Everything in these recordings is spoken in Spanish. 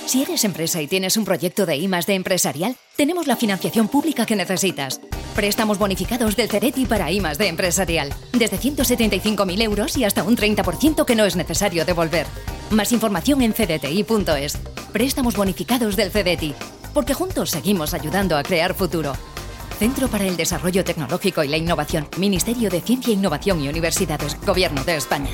Si eres empresa y tienes un proyecto de I+D empresarial, tenemos la financiación pública que necesitas. Préstamos bonificados del CEDETI para I+D empresarial. Desde 175.000 euros y hasta un 30% que no es necesario devolver. Más información en cdti.es. Préstamos bonificados del CEDETI. Porque juntos seguimos ayudando a crear futuro. Centro para el Desarrollo Tecnológico y la Innovación. Ministerio de Ciencia, Innovación y Universidades. Gobierno de España.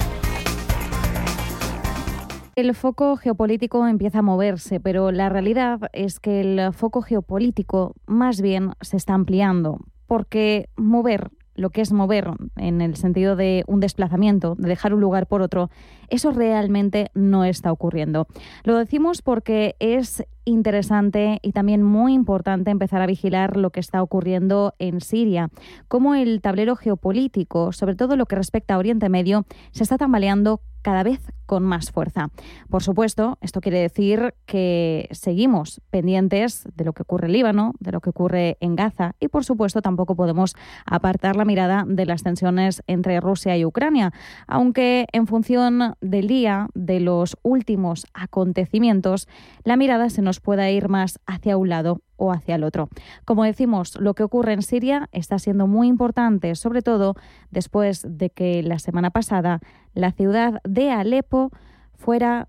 El foco geopolítico empieza a moverse, pero la realidad es que el foco geopolítico más bien se está ampliando, porque mover, lo que es mover en el sentido de un desplazamiento, de dejar un lugar por otro, eso realmente no está ocurriendo. Lo decimos porque es interesante y también muy importante empezar a vigilar lo que está ocurriendo en Siria, cómo el tablero geopolítico, sobre todo lo que respecta a Oriente Medio, se está tambaleando cada vez con más fuerza. Por supuesto, esto quiere decir que seguimos pendientes de lo que ocurre en Líbano, de lo que ocurre en Gaza y, por supuesto, tampoco podemos apartar la mirada de las tensiones entre Rusia y Ucrania, aunque en función del día, de los últimos acontecimientos, la mirada se nos pueda ir más hacia un lado o hacia el otro. Como decimos, lo que ocurre en Siria está siendo muy importante, sobre todo después de que la semana pasada la ciudad de Alepo fuera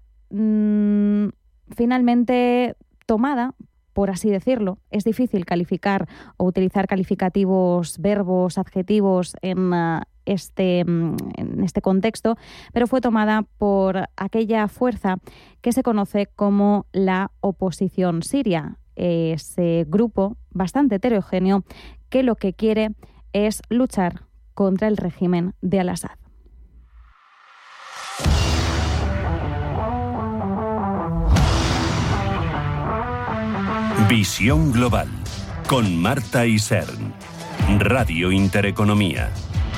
finalmente tomada, por así decirlo. Es difícil calificar o utilizar calificativos, verbos, adjetivos en este contexto, pero fue tomada por aquella fuerza que se conoce como la oposición siria, ese grupo bastante heterogéneo que lo que quiere es luchar contra el régimen de Al-Assad. Visión Global con Marta Isern, Radio Intereconomía.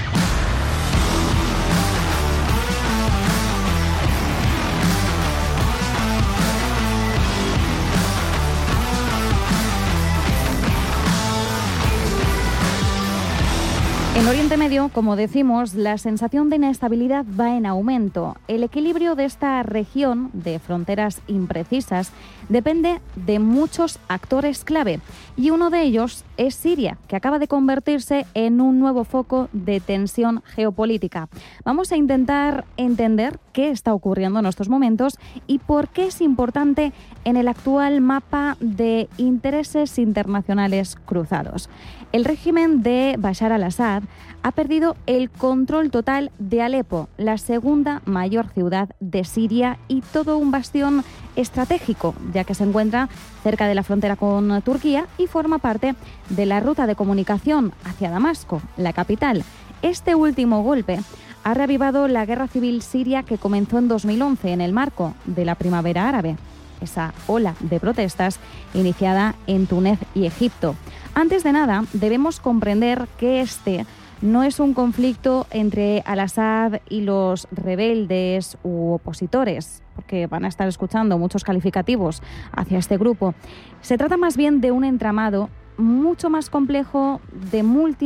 En Oriente Medio, como decimos, la sensación de inestabilidad va en aumento. El equilibrio de esta región de fronteras imprecisas depende de muchos actores clave y uno de ellos es Siria, que acaba de convertirse en un nuevo foco de tensión geopolítica. Vamos a intentar entender qué está ocurriendo en estos momentos y por qué es importante en el actual mapa de intereses internacionales cruzados. El régimen de Bashar al-Assad ha perdido el control total de Alepo, la segunda mayor ciudad de Siria y todo un bastión estratégico, ya que se encuentra cerca de la frontera con Turquía y forma parte de la ruta de comunicación hacia Damasco, la capital. Este último golpe ha reavivado la guerra civil siria que comenzó en 2011 en el marco de la primavera árabe, esa ola de protestas iniciada en Túnez y Egipto. Antes de nada, debemos comprender que este no es un conflicto entre Al-Assad y los rebeldes u opositores, porque van a estar escuchando muchos calificativos hacia este grupo. Se trata más bien de un entramado mucho más complejo, de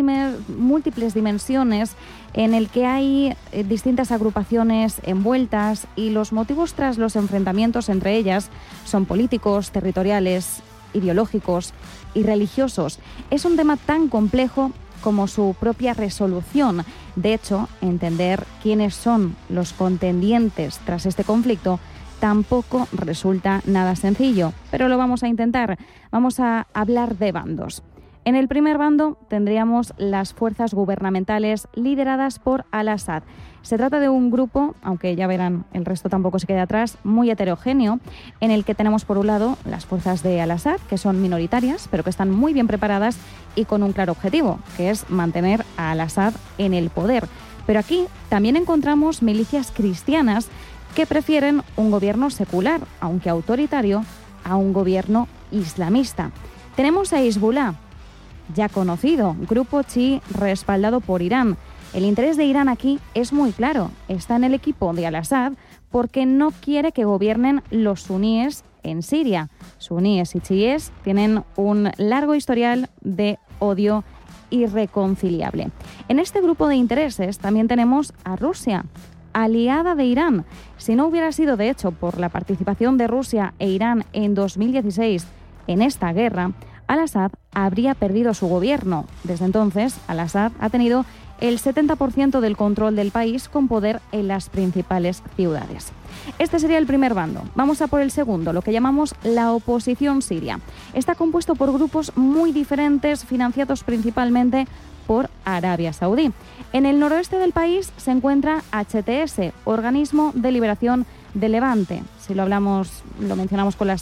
múltiples dimensiones, en el que hay distintas agrupaciones envueltas y los motivos tras los enfrentamientos entre ellas son políticos, territoriales, ideológicos y religiosos. Es un tema tan complejo como su propia resolución. De hecho, entender quiénes son los contendientes tras este conflicto tampoco resulta nada sencillo, pero lo vamos a intentar. Vamos a hablar de bandos. En el primer bando tendríamos las fuerzas gubernamentales lideradas por Al-Assad. Se trata de un grupo, aunque ya verán, el resto tampoco se queda atrás, muy heterogéneo, en el que tenemos por un lado las fuerzas de Al-Assad, que son minoritarias, pero que están muy bien preparadas y con un claro objetivo, que es mantener a Al-Assad en el poder. Pero aquí también encontramos milicias cristianas que prefieren un gobierno secular, aunque autoritario, a un gobierno islamista. Tenemos a Hezbollah, ya conocido, grupo chií respaldado por Irán. El interés de Irán aquí es muy claro, está en el equipo de Al-Assad porque no quiere que gobiernen los suníes en Siria. Suníes y chiíes tienen un largo historial de odio irreconciliable. En este grupo de intereses también tenemos a Rusia. aliada de Irán. Si no hubiera sido, de hecho, por la participación de Rusia e Irán en 2016 en esta guerra, Al-Assad habría perdido su gobierno. Desde entonces, Al-Assad ha tenido el 70% del control del país con poder en las principales ciudades. Este sería el primer bando. Vamos a por el segundo, lo que llamamos la oposición siria. Está compuesto por grupos muy diferentes, financiados principalmente por Arabia Saudí. En el noroeste del país se encuentra HTS, Organismo de Liberación del Levante. Si lo mencionamos con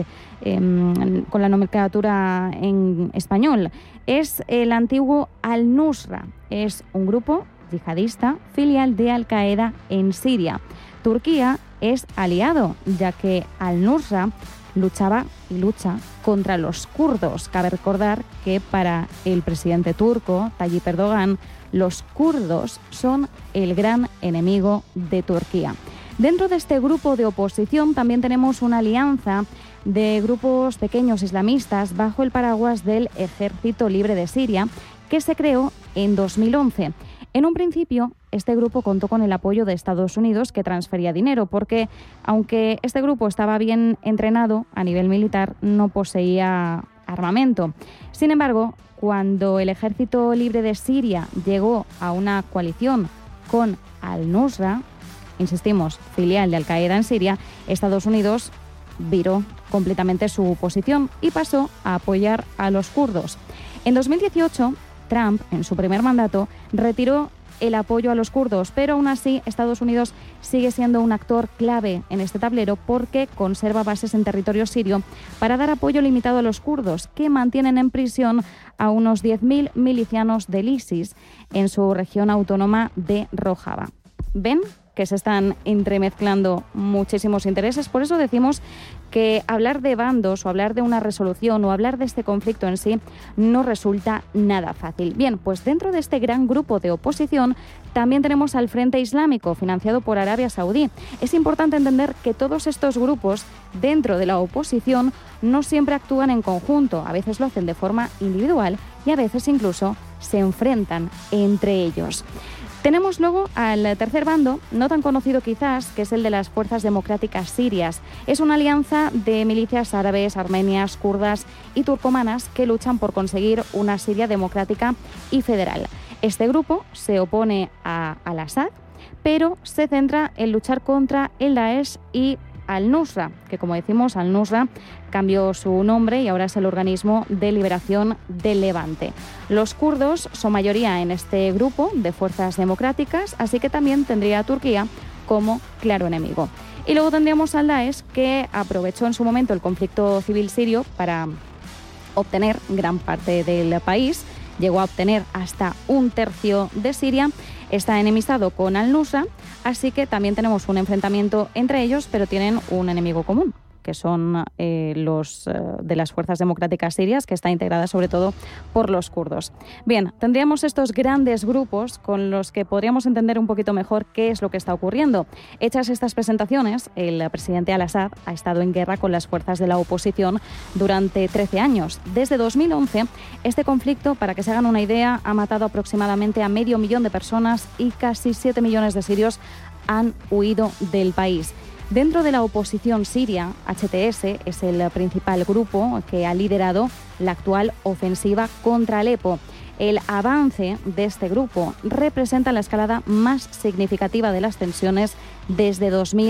la nomenclatura en español. Es el antiguo Al-Nusra. Es un grupo yihadista filial de Al-Qaeda en Siria. Turquía es aliado, ya que Al-Nusra luchaba y lucha contra los kurdos. Cabe recordar que para el presidente turco, Tayyip Erdogan, los kurdos son el gran enemigo de Turquía. Dentro de este grupo de oposición también tenemos una alianza de grupos pequeños islamistas bajo el paraguas del Ejército Libre de Siria, que se creó en 2011. En un principio, este grupo contó con el apoyo de Estados Unidos, que transfería dinero, porque aunque este grupo estaba bien entrenado a nivel militar, no poseía armamento. Sin embargo, cuando el Ejército Libre de Siria llegó a una coalición con Al-Nusra, insistimos, filial de Al-Qaeda en Siria, Estados Unidos viró completamente su posición y pasó a apoyar a los kurdos. En 2018, Trump, en su primer mandato, retiró el apoyo a los kurdos, pero aún así Estados Unidos sigue siendo un actor clave en este tablero porque conserva bases en territorio sirio para dar apoyo limitado a los kurdos, que mantienen en prisión a unos 10.000 milicianos del ISIS en su región autónoma de Rojava. ¿Ven que se están entremezclando muchísimos intereses? Por eso decimos que hablar de bandos o hablar de una resolución o hablar de este conflicto en sí no resulta nada fácil. Bien, pues dentro de este gran grupo de oposición también tenemos al Frente Islámico, financiado por Arabia Saudí. Es importante entender que todos estos grupos dentro de la oposición no siempre actúan en conjunto, a veces lo hacen de forma individual y a veces incluso se enfrentan entre ellos. Tenemos luego al tercer bando, no tan conocido quizás, que es el de las Fuerzas Democráticas Sirias. Es una alianza de milicias árabes, armenias, kurdas y turcomanas que luchan por conseguir una Siria democrática y federal. Este grupo se opone a Al-Assad, pero se centra en luchar contra el Daesh y Al-Nusra, que como decimos, Al-Nusra cambió su nombre y ahora es el Organismo de Liberación del Levante. Los kurdos son mayoría en este grupo de fuerzas democráticas, así que también tendría a Turquía como claro enemigo. Y luego tendríamos al Daesh, que aprovechó en su momento el conflicto civil sirio para obtener gran parte del país, llegó a obtener hasta 1/3 de Siria. Está enemistado con Al-Nusra, así que también tenemos un enfrentamiento entre ellos, pero tienen un enemigo común, que son los de las Fuerzas Democráticas Sirias, que está integrada sobre todo por los kurdos. Bien, tendríamos estos grandes grupos con los que podríamos entender un poquito mejor qué es lo que está ocurriendo. Hechas estas presentaciones, el presidente Al-Assad ha estado en guerra con las fuerzas de la oposición durante 13 años. Desde 2011, este conflicto, para que se hagan una idea, ha matado aproximadamente a 500.000 de personas y casi 7 millones de sirios han huido del país. Dentro de la oposición siria, HTS es el principal grupo que ha liderado la actual ofensiva contra Alepo. El avance de este grupo representa la escalada más significativa de las tensiones desde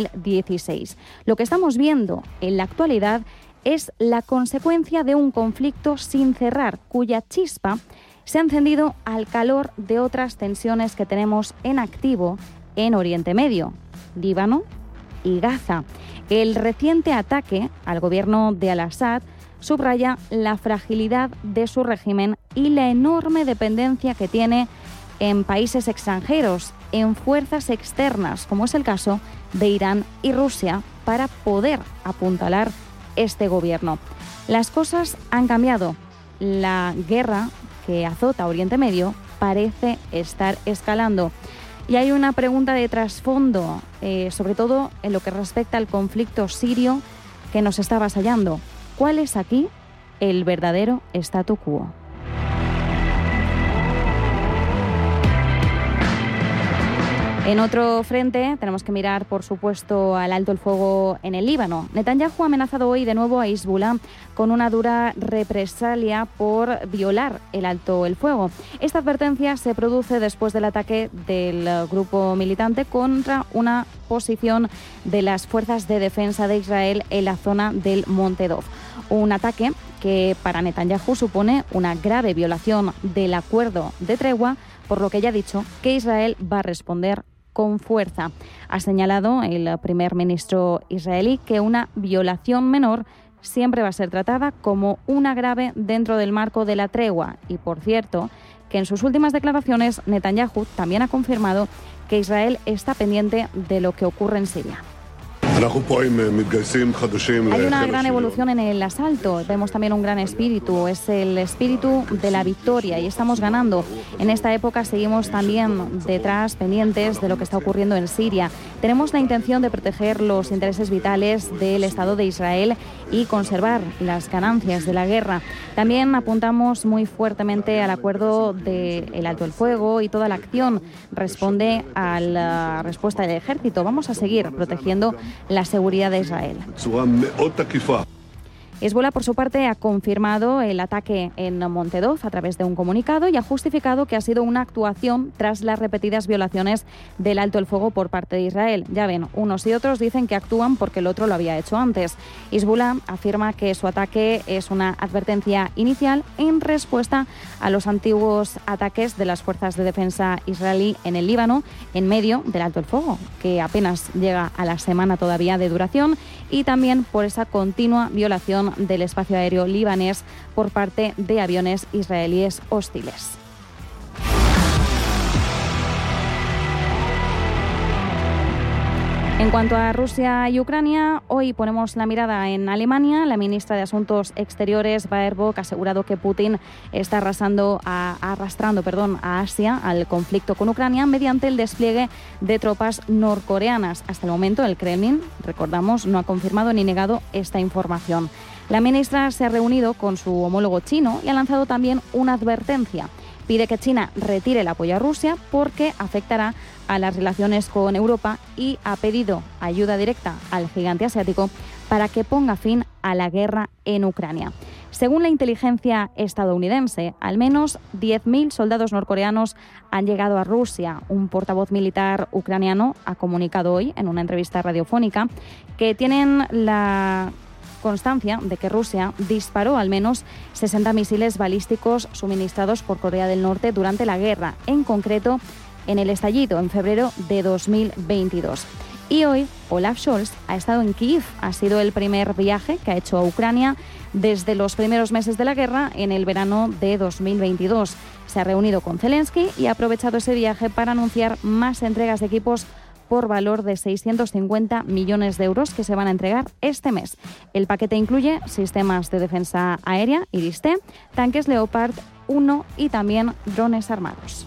2016. Lo que estamos viendo en la actualidad es la consecuencia de un conflicto sin cerrar, cuya chispa se ha encendido al calor de otras tensiones que tenemos en activo en Oriente Medio, Líbano y Gaza. El reciente ataque al gobierno de Al-Assad subraya la fragilidad de su régimen y la enorme dependencia que tiene en países extranjeros, en fuerzas externas, como es el caso de Irán y Rusia, para poder apuntalar este gobierno. Las cosas han cambiado. La guerra que azota Oriente Medio parece estar escalando. Y hay una pregunta de trasfondo, sobre todo en lo que respecta al conflicto sirio que nos está avasallando. ¿Cuál es aquí el verdadero statu quo? En otro frente, tenemos que mirar, por supuesto, al alto el fuego en el Líbano. Netanyahu ha amenazado hoy de nuevo a Hezbollah con una dura represalia por violar el alto el fuego. Esta advertencia se produce después del ataque del grupo militante contra una posición de las fuerzas de defensa de Israel en la zona del Monte Dov. Un ataque que para Netanyahu supone una grave violación del acuerdo de tregua, por lo que ya ha dicho que Israel va a responder con fuerza. Ha señalado el primer ministro israelí que una violación menor siempre va a ser tratada como una grave dentro del marco de la tregua. Y, por cierto, que en sus últimas declaraciones Netanyahu también ha confirmado que Israel está pendiente de lo que ocurre en Siria. Hay una gran evolución en el asalto, vemos también un gran espíritu, es el espíritu de la victoria y estamos ganando. En esta época seguimos también detrás, pendientes de lo que está ocurriendo en Siria. Tenemos la intención de proteger los intereses vitales del Estado de Israel y conservar las ganancias de la guerra. También apuntamos muy fuertemente al acuerdo del alto el fuego y toda la acción responde a la respuesta del ejército. Vamos a seguir protegiendo la seguridad de Israel. Hezbollah, por su parte, ha confirmado el ataque en Monte Dov a través de un comunicado y ha justificado que ha sido una actuación tras las repetidas violaciones del alto el fuego por parte de Israel. Ya ven, unos y otros dicen que actúan porque el otro lo había hecho antes. Hezbollah afirma que su ataque es una advertencia inicial en respuesta a los antiguos ataques de las fuerzas de defensa israelí en el Líbano en medio del alto el fuego, que apenas llega a la semana todavía de duración, y también por esa continua violación del espacio aéreo libanés por parte de aviones israelíes hostiles. En cuanto a Rusia y Ucrania, hoy ponemos la mirada en Alemania. La ministra de Asuntos Exteriores, Baerbock, ha asegurado que Putin está arrastrando a Asia al conflicto con Ucrania mediante el despliegue de tropas norcoreanas. Hasta el momento, el Kremlin, recordamos, no ha confirmado ni negado esta información. La ministra se ha reunido con su homólogo chino y ha lanzado también una advertencia. Pide que China retire el apoyo a Rusia porque afectará a las relaciones con Europa y ha pedido ayuda directa al gigante asiático para que ponga fin a la guerra en Ucrania. Según la inteligencia estadounidense, al menos 10.000 soldados norcoreanos han llegado a Rusia. Un portavoz militar ucraniano ha comunicado hoy en una entrevista radiofónica que tienen la constancia de que Rusia disparó al menos 60 misiles balísticos suministrados por Corea del Norte durante la guerra, en concreto en el estallido en febrero de 2022. Y hoy Olaf Scholz ha estado en Kiev. Ha sido el primer viaje que ha hecho a Ucrania desde los primeros meses de la guerra en el verano de 2022. Se ha reunido con Zelensky y ha aprovechado ese viaje para anunciar más entregas de equipos por valor de 650 millones de euros que se van a entregar este mes. El paquete incluye sistemas de defensa aérea, Iris-T, tanques Leopard 1 y también drones armados.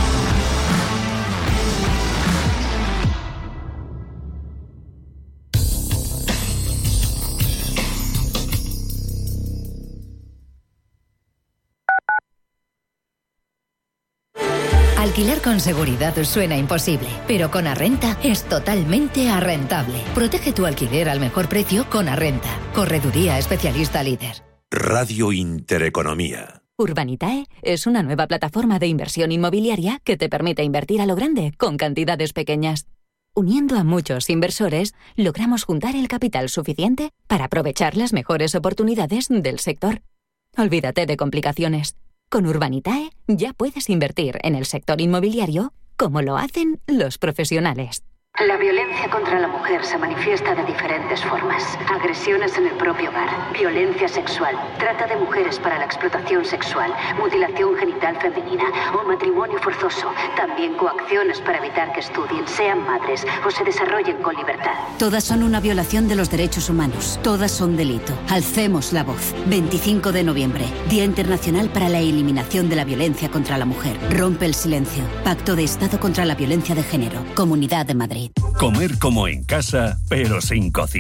Alquilar con seguridad suena imposible, pero con Arrenta es totalmente arrentable. Protege tu alquiler al mejor precio con Arrenta. Correduría especialista líder. Radio Intereconomía. Urbanitae es una nueva plataforma de inversión inmobiliaria que te permite invertir a lo grande con cantidades pequeñas. Uniendo a muchos inversores, logramos juntar el capital suficiente para aprovechar las mejores oportunidades del sector. Olvídate de complicaciones. Con Urbanitae ya puedes invertir en el sector inmobiliario como lo hacen los profesionales. La violencia contra la mujer se manifiesta de diferentes formas. Agresiones en el propio hogar, violencia sexual, trata de mujeres para la explotación sexual, mutilación genital femenina o matrimonio forzoso. También coacciones para evitar que estudien, sean madres o se desarrollen con libertad. Todas son una violación de los derechos humanos. Todas son delito. Alcemos la voz. 25 de noviembre, Día Internacional para la Eliminación de la Violencia contra la Mujer. Rompe el silencio. Pacto de Estado contra la Violencia de Género. Comunidad de Madrid. Comer como en casa, pero sin cocinar.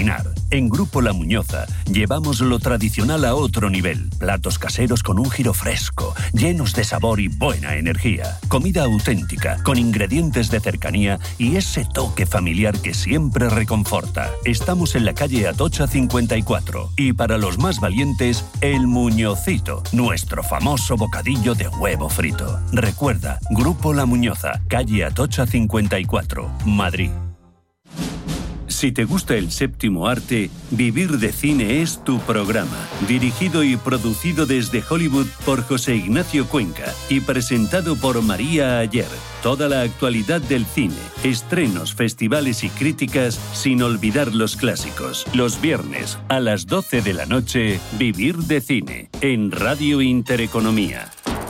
En Grupo La Muñoza llevamos lo tradicional a otro nivel. Platos caseros con un giro fresco, llenos de sabor y buena energía. Comida auténtica, con ingredientes de cercanía y ese toque familiar que siempre reconforta. Estamos en la calle Atocha 54. Y para los más valientes, el Muñozito, nuestro famoso bocadillo de huevo frito. Recuerda, Grupo La Muñoza, calle Atocha 54, Madrid. Si te gusta el séptimo arte, Vivir de Cine es tu programa. Dirigido y producido desde Hollywood por José Ignacio Cuenca y presentado por María Ayer. Toda la actualidad del cine, estrenos, festivales y críticas, sin olvidar los clásicos. Los viernes a las 12 de la noche, Vivir de Cine, en Radio Intereconomía.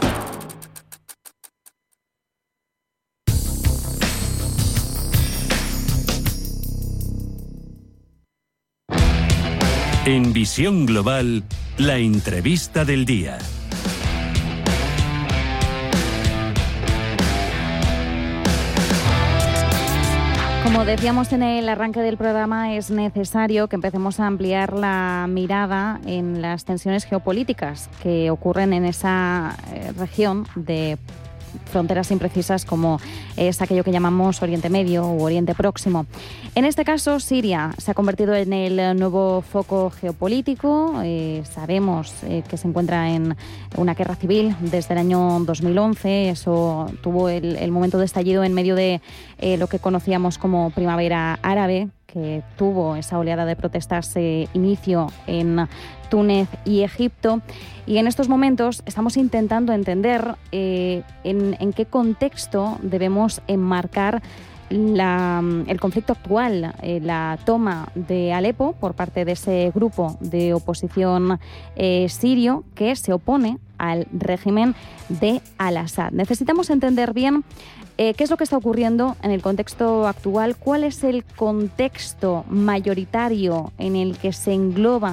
En Visión Global, la entrevista del día. Como decíamos en el arranque del programa, es necesario que empecemos a ampliar la mirada en las tensiones geopolíticas que ocurren en esa región de fronteras imprecisas como es aquello que llamamos Oriente Medio o Oriente Próximo. En este caso, Siria se ha convertido en el nuevo foco geopolítico. Sabemos que se encuentra en una guerra civil desde el año 2011. Eso tuvo el momento de estallido en medio de lo que conocíamos como Primavera Árabe, que tuvo esa oleada de protestas inicio en Túnez y Egipto. Y en estos momentos estamos intentando entender en qué contexto debemos enmarcar el conflicto actual, la toma de Alepo por parte de ese grupo de oposición sirio que se opone al régimen de Al-Assad. Necesitamos entender bien qué es lo que está ocurriendo en el contexto actual, cuál es el contexto mayoritario en el que se engloba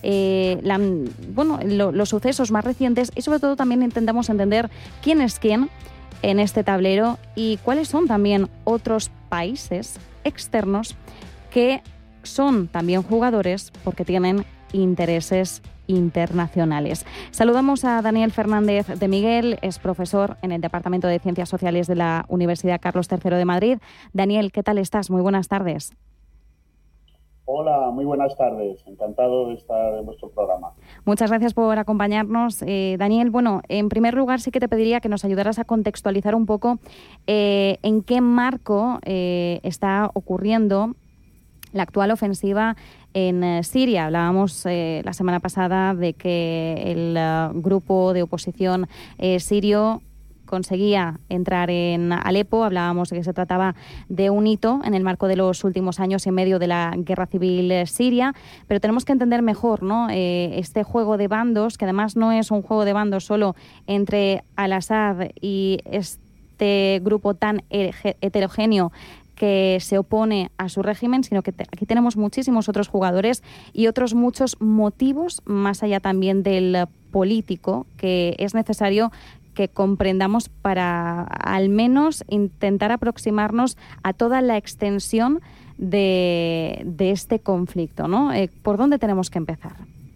los sucesos más recientes y sobre todo también intentamos entender quién es quién en este tablero y cuáles son también otros países externos que son también jugadores porque tienen intereses internacionales. Saludamos a Daniel Fernández de Miguel, es profesor en el Departamento de Ciencias Sociales de la Universidad Carlos III de Madrid. Daniel, ¿qué tal estás? Muy buenas tardes. Hola, muy buenas tardes. Encantado de estar en vuestro programa. Muchas gracias por acompañarnos. Daniel, bueno, en primer lugar sí que te pediría que nos ayudaras a contextualizar un poco en qué marco está ocurriendo la actual ofensiva en Siria. Hablábamos la semana pasada de que el grupo de oposición sirio conseguía entrar en Alepo. Hablábamos de que se trataba de un hito en el marco de los últimos años en medio de la guerra civil siria, pero tenemos que entender mejor, ¿no? Este juego de bandos, que además no es un juego de bandos solo entre Al-Assad y este grupo tan heterogéneo que se opone a su régimen, sino que aquí tenemos muchísimos otros jugadores y otros muchos motivos, más allá también del político, que es necesario que comprendamos para al menos intentar aproximarnos a toda la extensión de este conflicto, ¿no? ¿Por dónde tenemos que empezar?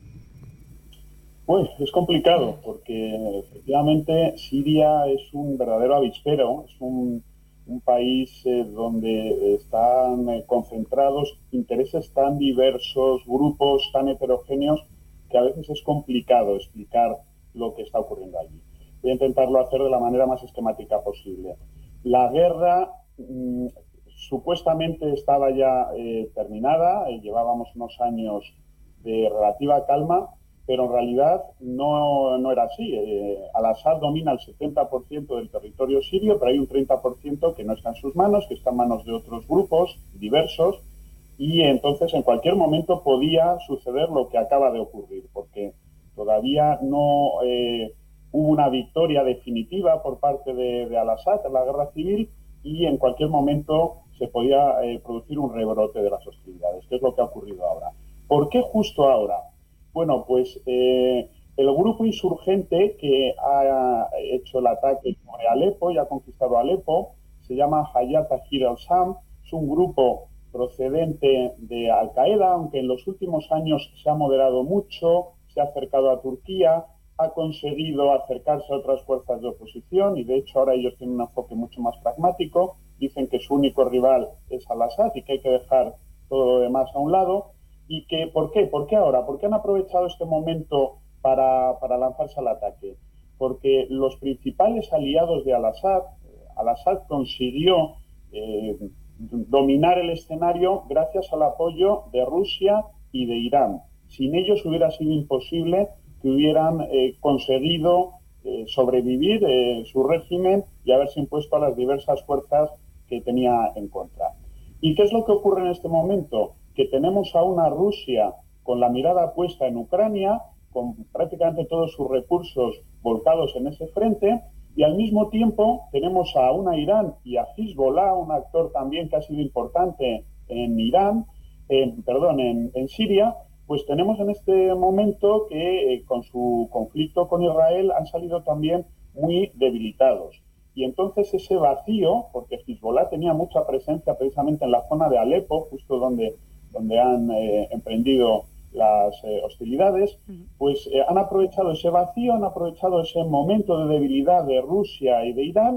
Pues es complicado porque efectivamente Siria es un verdadero avispero, es un país donde están concentrados intereses tan diversos, grupos tan heterogéneos, que a veces es complicado explicar lo que está ocurriendo allí. Voy a intentarlo hacer de la manera más esquemática posible. La guerra supuestamente estaba ya terminada, llevábamos unos años de relativa calma, pero en realidad no era así. Al-Assad domina el 70% del territorio sirio, pero hay un 30% que no está en sus manos, que está en manos de otros grupos diversos, y entonces en cualquier momento podía suceder lo que acaba de ocurrir, porque todavía no hubo una victoria definitiva por parte de Al-Assad en la guerra civil, y en cualquier momento se podía producir un rebrote de las hostilidades, que es lo que ha ocurrido ahora. ¿Por qué justo ahora? Bueno, pues el grupo insurgente que ha hecho el ataque sobre Alepo y ha conquistado Alepo se llama Hayat Tahrir al-Sham. Es un grupo procedente de Al-Qaeda, aunque en los últimos años se ha moderado mucho, se ha acercado a Turquía, ha conseguido acercarse a otras fuerzas de oposición y de hecho ahora ellos tienen un enfoque mucho más pragmático. Dicen que su único rival es Al-Assad y que hay que dejar todo lo demás a un lado. ¿Y que por qué? ¿Por qué ahora? ¿Por qué han aprovechado este momento para lanzarse al ataque? Porque los principales aliados de Al-Assad consiguió dominar el escenario gracias al apoyo de Rusia y de Irán. Sin ellos hubiera sido imposible que hubieran conseguido sobrevivir su régimen y haberse impuesto a las diversas fuerzas que tenía en contra. ¿Y qué es lo que ocurre en este momento? Que tenemos a una Rusia con la mirada puesta en Ucrania, con prácticamente todos sus recursos volcados en ese frente, y al mismo tiempo tenemos a una Irán y a Hezbollah, un actor también que ha sido importante en en Siria. Pues tenemos en este momento que con su conflicto con Israel han salido también muy debilitados. Y entonces ese vacío, porque Hezbollah tenía mucha presencia precisamente en la zona de Alepo, justo donde han emprendido las hostilidades, pues han aprovechado ese vacío, han aprovechado ese momento de debilidad de Rusia y de Irán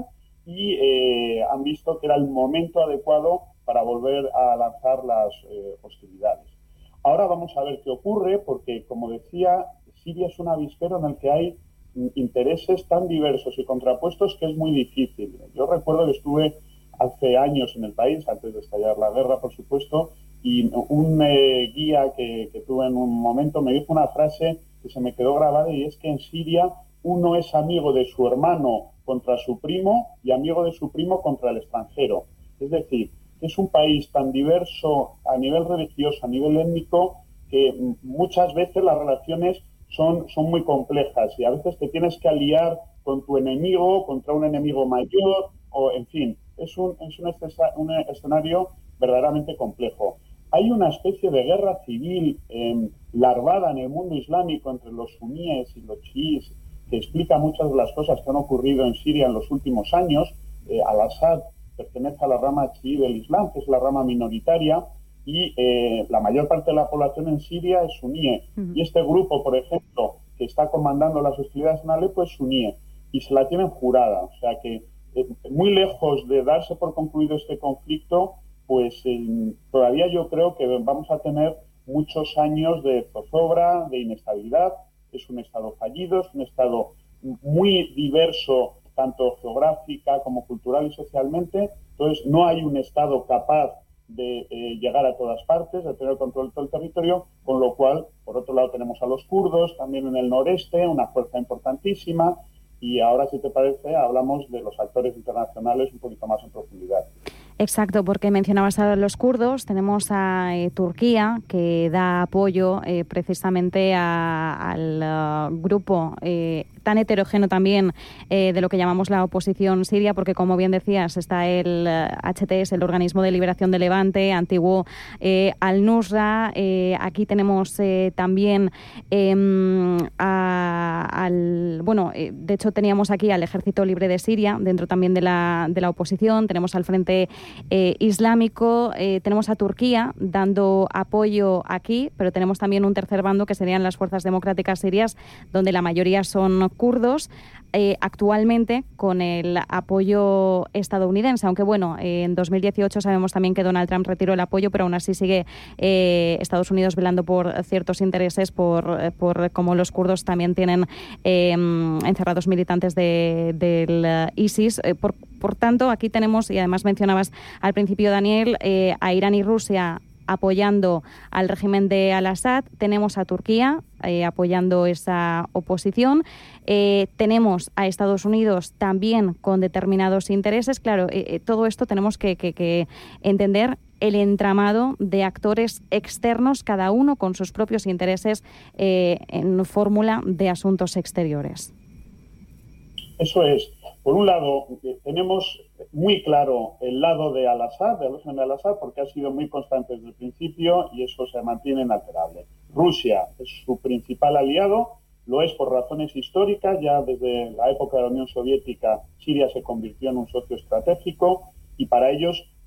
y han visto que era el momento adecuado para volver a lanzar las hostilidades. Ahora vamos a ver qué ocurre, porque, como decía, Siria es un avispero en el que hay intereses tan diversos y contrapuestos que es muy difícil. Yo recuerdo que estuve hace años en el país, antes de estallar la guerra, por supuesto, y un guía que tuve en un momento me dijo una frase que se me quedó grabada, y es que en Siria uno es amigo de su hermano contra su primo y amigo de su primo contra el extranjero. Es decir, es un país tan diverso a nivel religioso, a nivel étnico, que muchas veces las relaciones son muy complejas y a veces te tienes que aliar con tu enemigo, contra un enemigo mayor, o en fin, es un escenario verdaderamente complejo. Hay una especie de guerra civil larvada en el mundo islámico entre los suníes y los chiíes que explica muchas de las cosas que han ocurrido en Siria en los últimos años. Al-Assad pertenece a la rama chií del Islam, que es la rama minoritaria, y la mayor parte de la población en Siria es suní. Y este grupo, por ejemplo, que está comandando las hostilidades en Alepo es suní, y se la tienen jurada. O sea que, muy lejos de darse por concluido este conflicto, pues todavía yo creo que vamos a tener muchos años de zozobra, de inestabilidad. Es un Estado fallido, es un Estado muy diverso, tanto geográfica como cultural y socialmente. Entonces, no hay un Estado capaz de llegar a todas partes, de tener control de todo el territorio, con lo cual, por otro lado, tenemos a los kurdos, también en el noreste, una fuerza importantísima, y ahora, si te parece, hablamos de los actores internacionales un poquito más en profundidad. Exacto, porque mencionabas a los kurdos, tenemos a Turquía, que da apoyo precisamente al grupo tan heterogéneo también de lo que llamamos la oposición siria, porque, como bien decías, está el HTS, el Organismo de Liberación de Levante, antiguo Al-Nusra. Aquí tenemos también de hecho teníamos aquí al Ejército Libre de Siria, dentro también de la oposición. Tenemos al Frente Islámico, tenemos a Turquía dando apoyo aquí, pero tenemos también un tercer bando que serían las Fuerzas Democráticas Sirias, donde la mayoría son kurdos, actualmente con el apoyo estadounidense, aunque en 2018 sabemos también que Donald Trump retiró el apoyo, pero aún así sigue Estados Unidos velando por ciertos intereses, por cómo los kurdos también tienen encerrados militantes del ISIS. Por tanto, aquí tenemos, y además mencionabas al principio, Daniel, a Irán y Rusia apoyando al régimen de Al-Assad, tenemos a Turquía apoyando esa oposición, tenemos a Estados Unidos también con determinados intereses. Claro, todo esto tenemos que entender el entramado de actores externos, cada uno con sus propios intereses en fórmula de asuntos exteriores. Eso es. Por un lado, tenemos muy claro el lado de Al-Assad, del régimen de Al-Assad, porque ha sido muy constante desde el principio y eso se mantiene inalterable. Rusia es su principal aliado, lo es por razones históricas. Ya desde la época de la Unión Soviética, Siria se convirtió en un socio estratégico y para ellos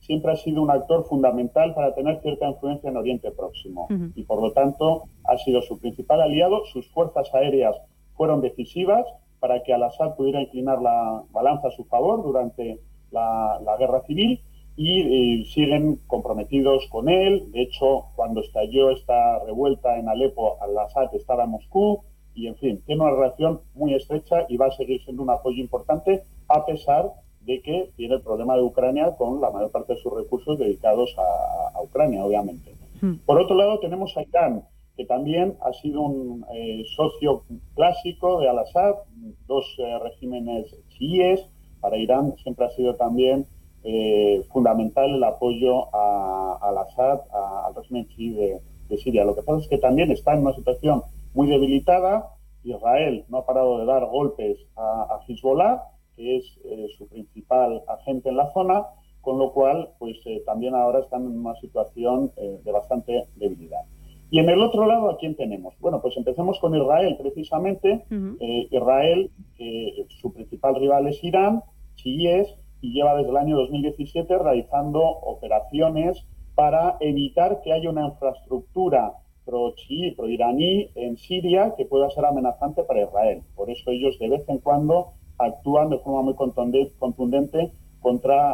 siempre ha sido un actor fundamental para tener cierta influencia en Oriente Próximo y, por lo tanto, ha sido su principal aliado. Sus fuerzas aéreas fueron decisivas para que al-Assad pudiera inclinar la balanza a su favor durante la guerra civil y siguen comprometidos con él. De hecho, cuando estalló esta revuelta en Alepo, al-Assad estaba en Moscú y, en fin, tiene una relación muy estrecha y va a seguir siendo un apoyo importante, a pesar de que tiene el problema de Ucrania con la mayor parte de sus recursos dedicados a Ucrania, obviamente. Por otro lado, tenemos a Irán, que también ha sido un socio clásico de al-Assad, dos regímenes chiíes. Para Irán siempre ha sido también fundamental el apoyo a al-Assad, al régimen chií de Siria. Lo que pasa es que también está en una situación muy debilitada. Israel no ha parado de dar golpes a Hezbollah, que es su principal agente en la zona, con lo cual pues también ahora están en una situación de bastante debilidad. Y en el otro lado, ¿a quién tenemos? Bueno, pues empecemos con Israel, precisamente. Israel, su principal rival es Irán, chiíes, y lleva desde el año 2017 realizando operaciones para evitar que haya una infraestructura pro-chií, pro-iraní en Siria que pueda ser amenazante para Israel. Por eso ellos de vez en cuando actúan de forma muy contundente contra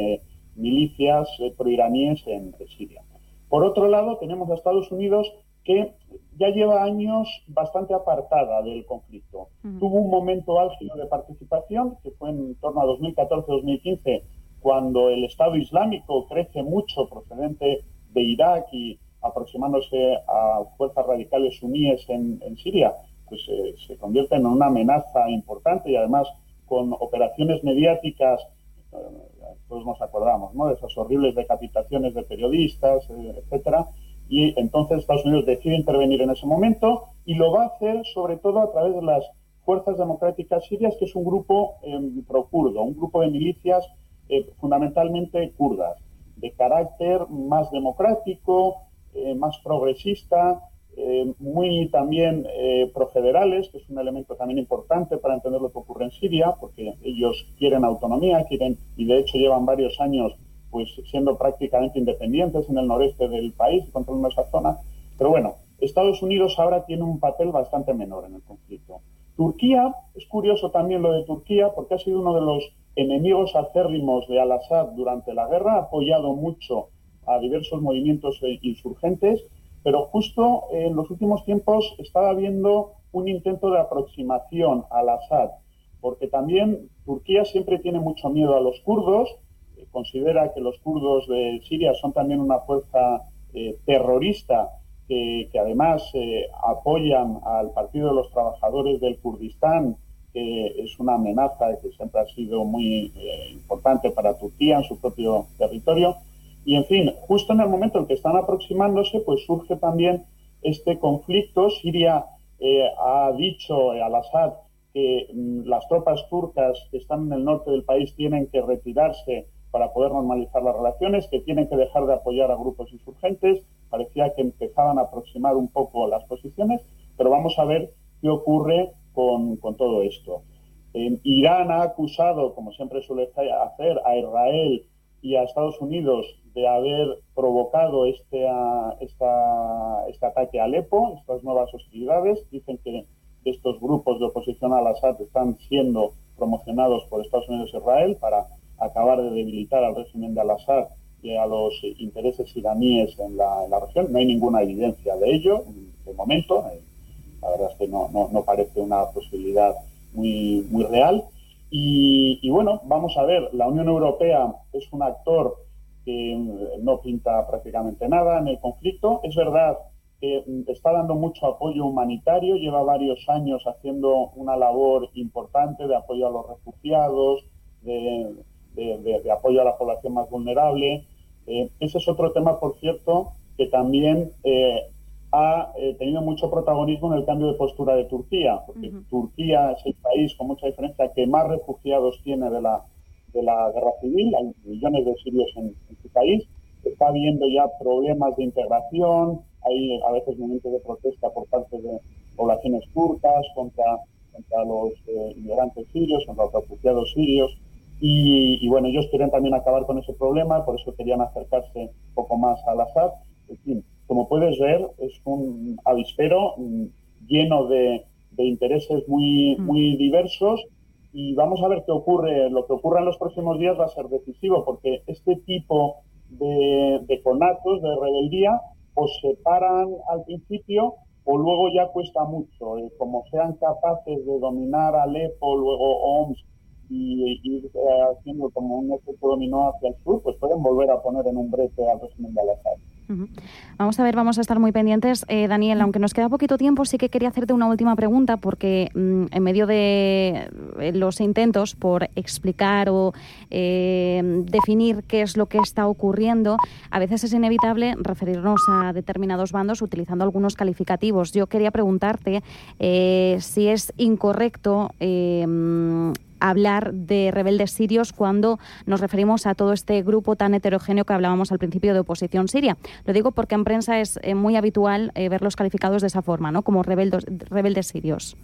milicias pro-iraníes en Siria. Por otro lado, tenemos a Estados Unidos, que ya lleva años bastante apartada del conflicto. Tuvo un momento álgido de participación, que fue en torno a 2014-2015, cuando el Estado Islámico crece mucho procedente de Irak y aproximándose a fuerzas radicales suníes en Siria, pues se convierte en una amenaza importante y además con operaciones mediáticas, todos nos acordamos, ¿no?, de esas horribles decapitaciones de periodistas, etcétera, y entonces Estados Unidos decide intervenir en ese momento y lo va a hacer sobre todo a través de las Fuerzas Democráticas Sirias, que es un grupo pro-kurdo, un grupo de milicias fundamentalmente kurdas, de carácter más democrático, más progresista, muy también profederales, que es un elemento también importante para entender lo que ocurre en Siria, porque ellos quieren autonomía, y de hecho llevan varios años pues siendo prácticamente independientes en el noreste del país, controlando esa zona. Pero bueno, Estados Unidos ahora tiene un papel bastante menor en el conflicto. Turquía, es curioso también lo de Turquía, porque ha sido uno de los enemigos acérrimos de al-Assad durante la guerra, ha apoyado mucho a diversos movimientos insurgentes, pero justo en los últimos tiempos estaba habiendo un intento de aproximación al Assad, porque también Turquía siempre tiene mucho miedo a los kurdos, considera que los kurdos de Siria son también una fuerza terrorista que además apoyan al Partido de los Trabajadores del Kurdistán, que es una amenaza que siempre ha sido muy importante para Turquía en su propio territorio. Y, en fin, justo en el momento en que están aproximándose, pues surge también este conflicto. Siria ha dicho al-Assad que las tropas turcas que están en el norte del país tienen que retirarse para poder normalizar las relaciones, que tienen que dejar de apoyar a grupos insurgentes. Parecía que empezaban a aproximar un poco las posiciones, pero vamos a ver qué ocurre con todo esto. Irán ha acusado, como siempre suele hacer, a Israel y a Estados Unidos de haber provocado este ataque a Alepo, estas nuevas hostilidades. Dicen que estos grupos de oposición al Assad están siendo promocionados por Estados Unidos e Israel para acabar de debilitar al régimen de al-Assad y a los intereses iraníes en la región. No hay ninguna evidencia de ello, de momento. La verdad es que no parece una posibilidad muy real. Y bueno, vamos a ver, la Unión Europea es un actor que no pinta prácticamente nada en el conflicto. Es verdad que está dando mucho apoyo humanitario, lleva varios años haciendo una labor importante de apoyo a los refugiados, de apoyo a la población más vulnerable. Ese es otro tema, por cierto, que también ha tenido mucho protagonismo en el cambio de postura de Turquía, porque Turquía es el país con mucha diferencia que más refugiados tiene de la guerra civil. Hay millones de sirios en su país. Está habiendo ya problemas de integración, hay a veces momentos de protesta por parte de poblaciones turcas contra los inmigrantes sirios, contra los refugiados sirios. Y bueno, ellos quieren también acabar con ese problema, por eso querían acercarse un poco más al Assad. En fin, como puedes ver, es un avispero lleno de intereses muy diversos, y vamos a ver qué ocurre. Lo que ocurra en los próximos días va a ser decisivo, porque este tipo de conatos, de rebeldía, pues se paran al principio o luego ya cuesta mucho. Como sean capaces de dominar Alepo, luego Homs, y ir haciendo como un efecto dominó hacia el sur, pues pueden volver a poner en un brete al régimen de Al-Assad. Vamos a ver, vamos a estar muy pendientes. Daniel, aunque nos queda poquito tiempo, sí que quería hacerte una última pregunta, porque en medio de los intentos por explicar o definir qué es lo que está ocurriendo, a veces es inevitable referirnos a determinados bandos utilizando algunos calificativos. Yo quería preguntarte si es incorrecto hablar de rebeldes sirios cuando nos referimos a todo este grupo tan heterogéneo que hablábamos al principio de oposición siria. Lo digo porque en prensa es muy habitual verlos calificados de esa forma, ¿no? Como rebeldes sirios.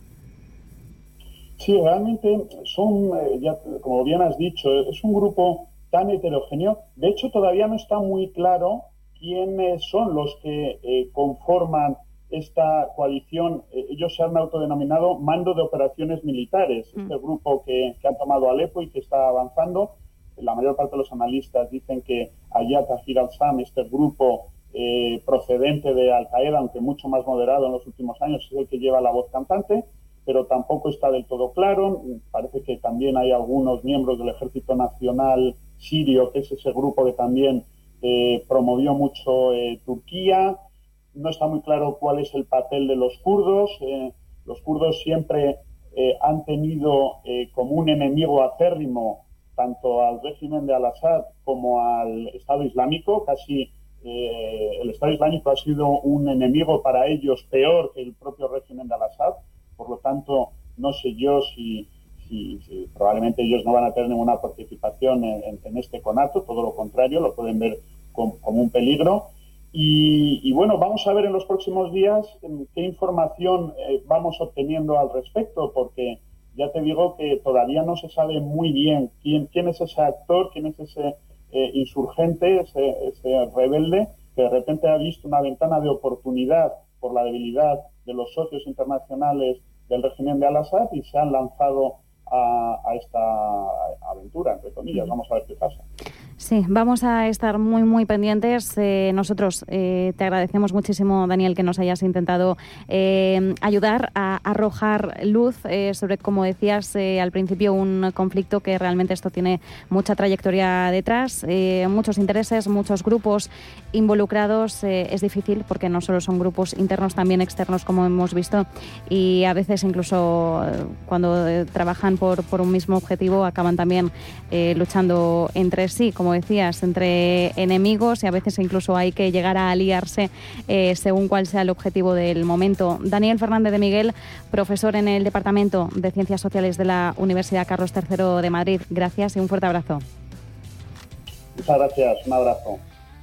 Sí, realmente son, ya, como bien has dicho, es un grupo tan heterogéneo. De hecho, todavía no está muy claro quiénes son los que conforman esta coalición. Ellos se han autodenominado Mando de Operaciones Militares, este grupo que han tomado Alepo y que está avanzando. La mayor parte de los analistas dicen que Hayat Tahrir al-Sham, este grupo procedente de Al-Qaeda, aunque mucho más moderado en los últimos años, es el que lleva la voz cantante, pero tampoco está del todo claro. Parece que también hay algunos miembros del Ejército Nacional Sirio, que es ese grupo que también promovió mucho Turquía. No está muy claro cuál es el papel de los kurdos. Los kurdos siempre han tenido como un enemigo acérrimo tanto al régimen de Al-Assad como al Estado Islámico. Casi el Estado Islámico ha sido un enemigo para ellos peor que el propio régimen de Al-Assad. Por lo tanto, no sé yo si probablemente ellos no van a tener ninguna participación en este conato. Todo lo contrario, lo pueden ver como un peligro. Y bueno, vamos a ver en los próximos días qué información vamos obteniendo al respecto, porque ya te digo que todavía no se sabe muy bien quién es ese actor, quién es ese insurgente, ese rebelde, que de repente ha visto una ventana de oportunidad por la debilidad de los socios internacionales del régimen de Al-Assad y se han lanzado a esta aventura, entre comillas. Vamos a ver qué pasa. Sí, vamos a estar muy, muy pendientes. Nosotros te agradecemos muchísimo, Daniel, que nos hayas intentado ayudar a arrojar luz sobre, como decías al principio, un conflicto que realmente esto tiene mucha trayectoria detrás, muchos intereses, muchos grupos involucrados. Es difícil porque no solo son grupos internos, también externos, como hemos visto, y a veces incluso cuando trabajan por un mismo objetivo acaban también luchando entre sí, como decías, entre enemigos, y a veces incluso hay que llegar a aliarse según cuál sea el objetivo del momento. Daniel Fernández de Miguel, profesor en el Departamento de Ciencias Sociales de la Universidad Carlos III de Madrid. Gracias y un fuerte abrazo. Muchas gracias, un abrazo.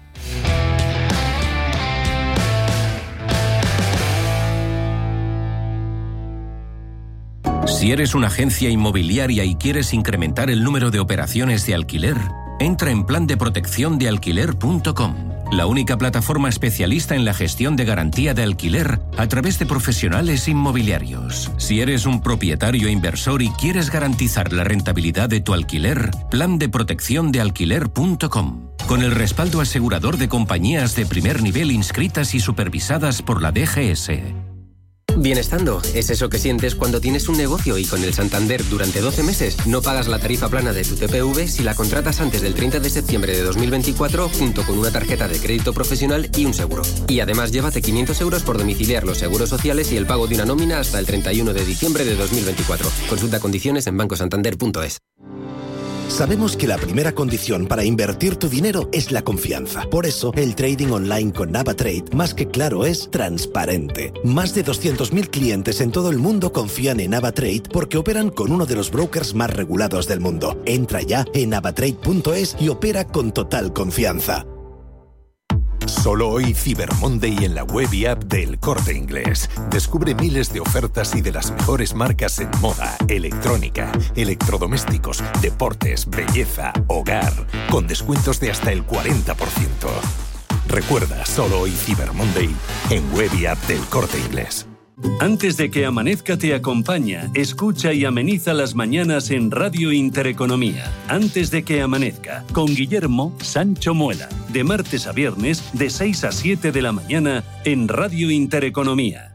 Si eres una agencia inmobiliaria y quieres incrementar el número de operaciones de alquiler, entra en plandeprotecciondealquiler.com, la única plataforma especialista en la gestión de garantía de alquiler a través de profesionales inmobiliarios. Si eres un propietario inversor y quieres garantizar la rentabilidad de tu alquiler, plandeprotecciondealquiler.com, con el respaldo asegurador de compañías de primer nivel inscritas y supervisadas por la DGS. Bienestando es eso que sientes cuando tienes un negocio y con el Santander durante 12 meses no pagas la tarifa plana de tu TPV si la contratas antes del 30 de septiembre de 2024 junto con una tarjeta de crédito profesional y un seguro. Y además llévate 500 euros por domiciliar los seguros sociales y el pago de una nómina hasta el 31 de diciembre de 2024. Consulta condiciones en bancosantander.es. Sabemos que la primera condición para invertir tu dinero es la confianza. Por eso, el trading online con NavaTrade, más que claro, es transparente. Más de 200.000 clientes en todo el mundo confían en NavaTrade porque operan con uno de los brokers más regulados del mundo. Entra ya en navatrade.es y opera con total confianza. Solo hoy Cyber Monday en la web y app del Corte Inglés. Descubre miles de ofertas y de las mejores marcas en moda, electrónica, electrodomésticos, deportes, belleza, hogar, con descuentos de hasta el 40%. Recuerda, solo hoy Cyber Monday en web y app del Corte Inglés. Antes de que amanezca te acompaña, escucha y ameniza las mañanas en Radio Intereconomía. Antes de que amanezca, con Guillermo Sancho Muela, de martes a viernes de 6 a 7 de la mañana en Radio Intereconomía.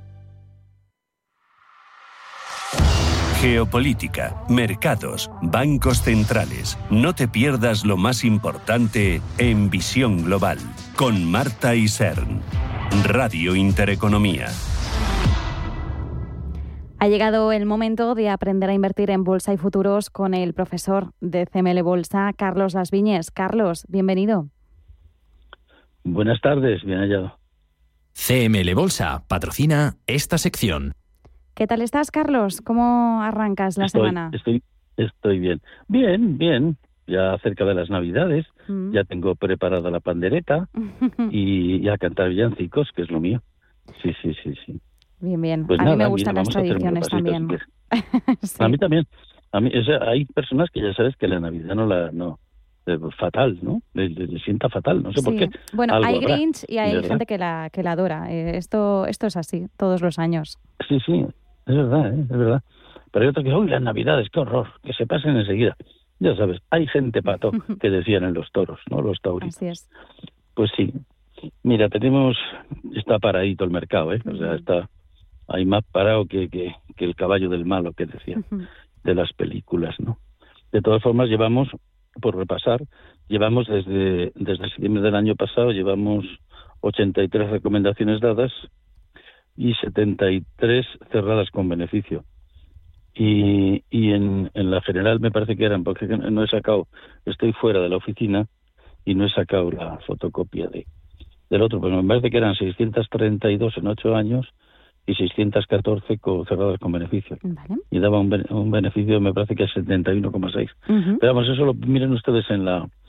Geopolítica, mercados, bancos centrales. No te pierdas lo más importante en Visión Global, con Marta Isern. Radio Intereconomía. Ha llegado el momento de aprender a invertir en bolsa y futuros con el profesor de CML Bolsa, Carlos Las Viñes. Carlos, bienvenido. Buenas tardes, bien hallado. CML Bolsa patrocina esta sección. ¿Qué tal estás, Carlos? ¿Cómo arrancas la semana? Estoy bien. Bien. Ya cerca de las Navidades, ya tengo preparada la pandereta y a cantar villancicos, que es lo mío. Sí. Bien. Pues a nada, mí me gustan mira, las tradiciones también. Sí. A mí también. Hay personas que ya sabes que la Navidad fatal, ¿no? Le sienta fatal, no sé por qué. Bueno, hay habrá, Grinch y hay gente que la adora. Esto es así, todos los años. Sí, es verdad. Pero hay otros que, las Navidades, qué horror, que se pasen enseguida. Ya sabes, hay gente pato, que decían en los toros, ¿no? Los taurinos. Así es. Pues sí. Mira, está paradito el mercado, ¿eh? O sea, hay más parado que el caballo del malo, que decía, de las películas, ¿no? De todas formas, por repasar, desde septiembre del año pasado, llevamos 83 recomendaciones dadas y 73 cerradas con beneficio. Y en la general me parece que eran, porque estoy fuera de la oficina y no he sacado la fotocopia del otro, pero me parece que eran 632 en 8 años y 614 cerradas con beneficio. Vale. Y daba un beneficio, me parece que es 71,6. Pero vamos, eso lo miren ustedes en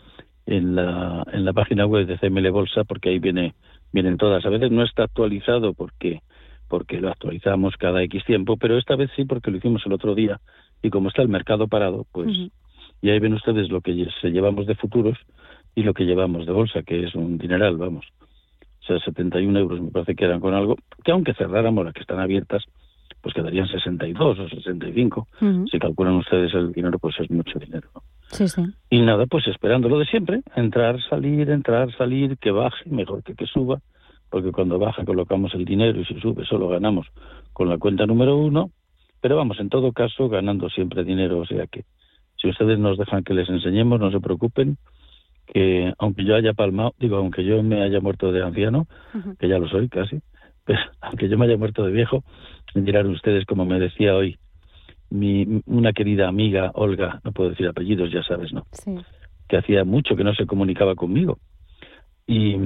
la página web de CML Bolsa, porque ahí vienen todas. A veces no está actualizado porque lo actualizamos cada X tiempo, pero esta vez sí, porque lo hicimos el otro día, y como está el mercado parado, pues y ahí ven ustedes lo que llevamos de futuros y lo que llevamos de bolsa, que es un dineral, vamos. O sea, 71 euros me parece que eran con algo, que aunque cerráramos las que están abiertas, pues quedarían 62 o 65. Si calculan ustedes el dinero, pues es mucho dinero, ¿no? Sí. Y nada, pues esperando lo de siempre, entrar, salir, que baje, mejor que suba, porque cuando baja colocamos el dinero y si sube solo ganamos con la cuenta número 1, pero vamos, en todo caso, ganando siempre dinero. O sea que si ustedes nos dejan que les enseñemos, no se preocupen, que aunque yo me haya muerto de anciano, que ya lo soy casi, pero aunque yo me haya muerto de viejo, me dirán ustedes, como me decía hoy una querida amiga, Olga, no puedo decir apellidos, ya sabes, ¿no? Sí. Que hacía mucho que no se comunicaba conmigo. Y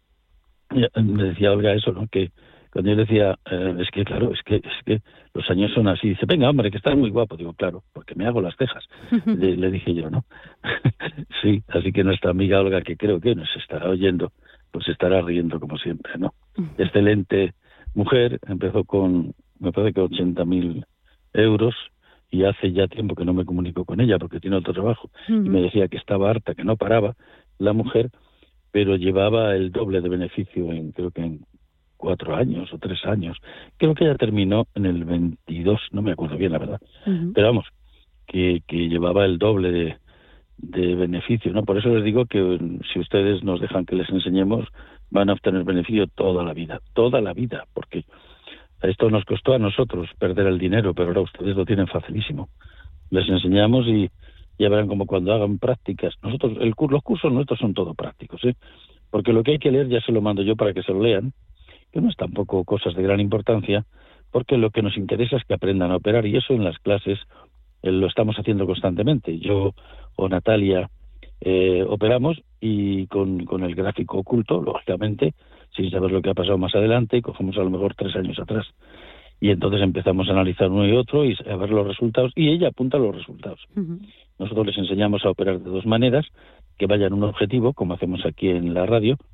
me decía Olga eso, ¿no? Que cuando yo decía, es que los años son así. Dice, venga, hombre, que estás muy guapo. Digo, claro, porque me hago las cejas. Le dije yo, ¿no? Sí, así que nuestra amiga Olga, que creo que nos estará oyendo, pues estará riendo como siempre, ¿no? Excelente mujer, empezó con, me parece que 80.000 euros, y hace ya tiempo que no me comunico con ella porque tiene otro trabajo. Y me decía que estaba harta, que no paraba la mujer, pero llevaba el doble de beneficio creo que en 4 años o 3 años. Creo que ella terminó en el 22, no me acuerdo bien la verdad. Pero vamos, que llevaba el doble de beneficio, ¿no? Por eso les digo que si ustedes nos dejan que les enseñemos, van a obtener beneficio toda la vida, porque esto nos costó a nosotros perder el dinero, pero ahora ustedes lo tienen facilísimo. Les enseñamos y ya verán como cuando hagan prácticas. Nosotros, los cursos nuestros son todo prácticos, ¿eh? Porque lo que hay que leer ya se lo mando yo para que se lo lean, que no es tampoco cosas de gran importancia, porque lo que nos interesa es que aprendan a operar, y eso en las clases lo estamos haciendo constantemente. Yo o Natalia operamos, y con el gráfico oculto, lógicamente, sin saber lo que ha pasado más adelante, cogemos a lo mejor 3 años atrás. Y entonces empezamos a analizar uno y otro y a ver los resultados, y ella apunta los resultados. Nosotros les enseñamos a operar de 2 maneras, que vayan a un objetivo, como hacemos aquí en la radio,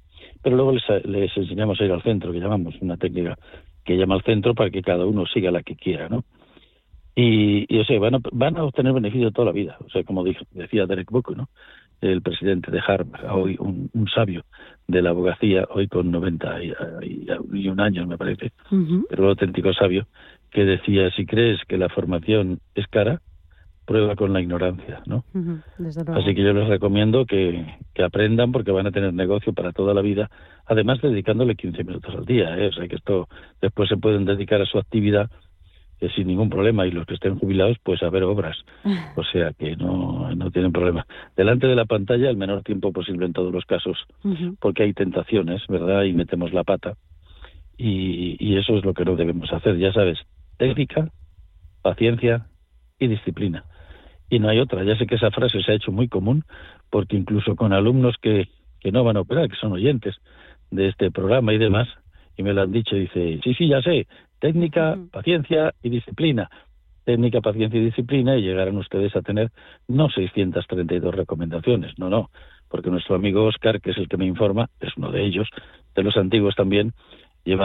pero luego les enseñamos a ir al centro, que llamamos una técnica que llama al centro para que cada uno siga la que quiera, ¿no? Y o sea, van a obtener beneficio toda la vida. O sea, como decía Derek Buck, ¿no? El presidente de Harvard, hoy un sabio de la abogacía, hoy con 91 años, me parece, pero un auténtico sabio, que decía, si crees que la formación es cara, prueba con la ignorancia, ¿no? Así que yo les recomiendo que aprendan, porque van a tener negocio para toda la vida, además dedicándole 15 minutos al día, ¿eh? O sea que esto después se pueden dedicar a su actividad sin ningún problema, y los que estén jubilados pues a ver obras, o sea que no tienen problema. Delante de la pantalla el menor tiempo posible en todos los casos, porque hay tentaciones, ¿verdad? Y metemos la pata, y eso es lo que no debemos hacer, ya sabes, técnica, paciencia y disciplina. Y no hay otra. Ya sé que esa frase se ha hecho muy común, porque incluso con alumnos que no van a operar, que son oyentes de este programa y demás, y me lo han dicho, dice, sí, ya sé, técnica, paciencia y disciplina. Técnica, paciencia y disciplina, y llegarán ustedes a tener no 632 recomendaciones, no, porque nuestro amigo Óscar, que es el que me informa, es uno de ellos, de los antiguos también, lleva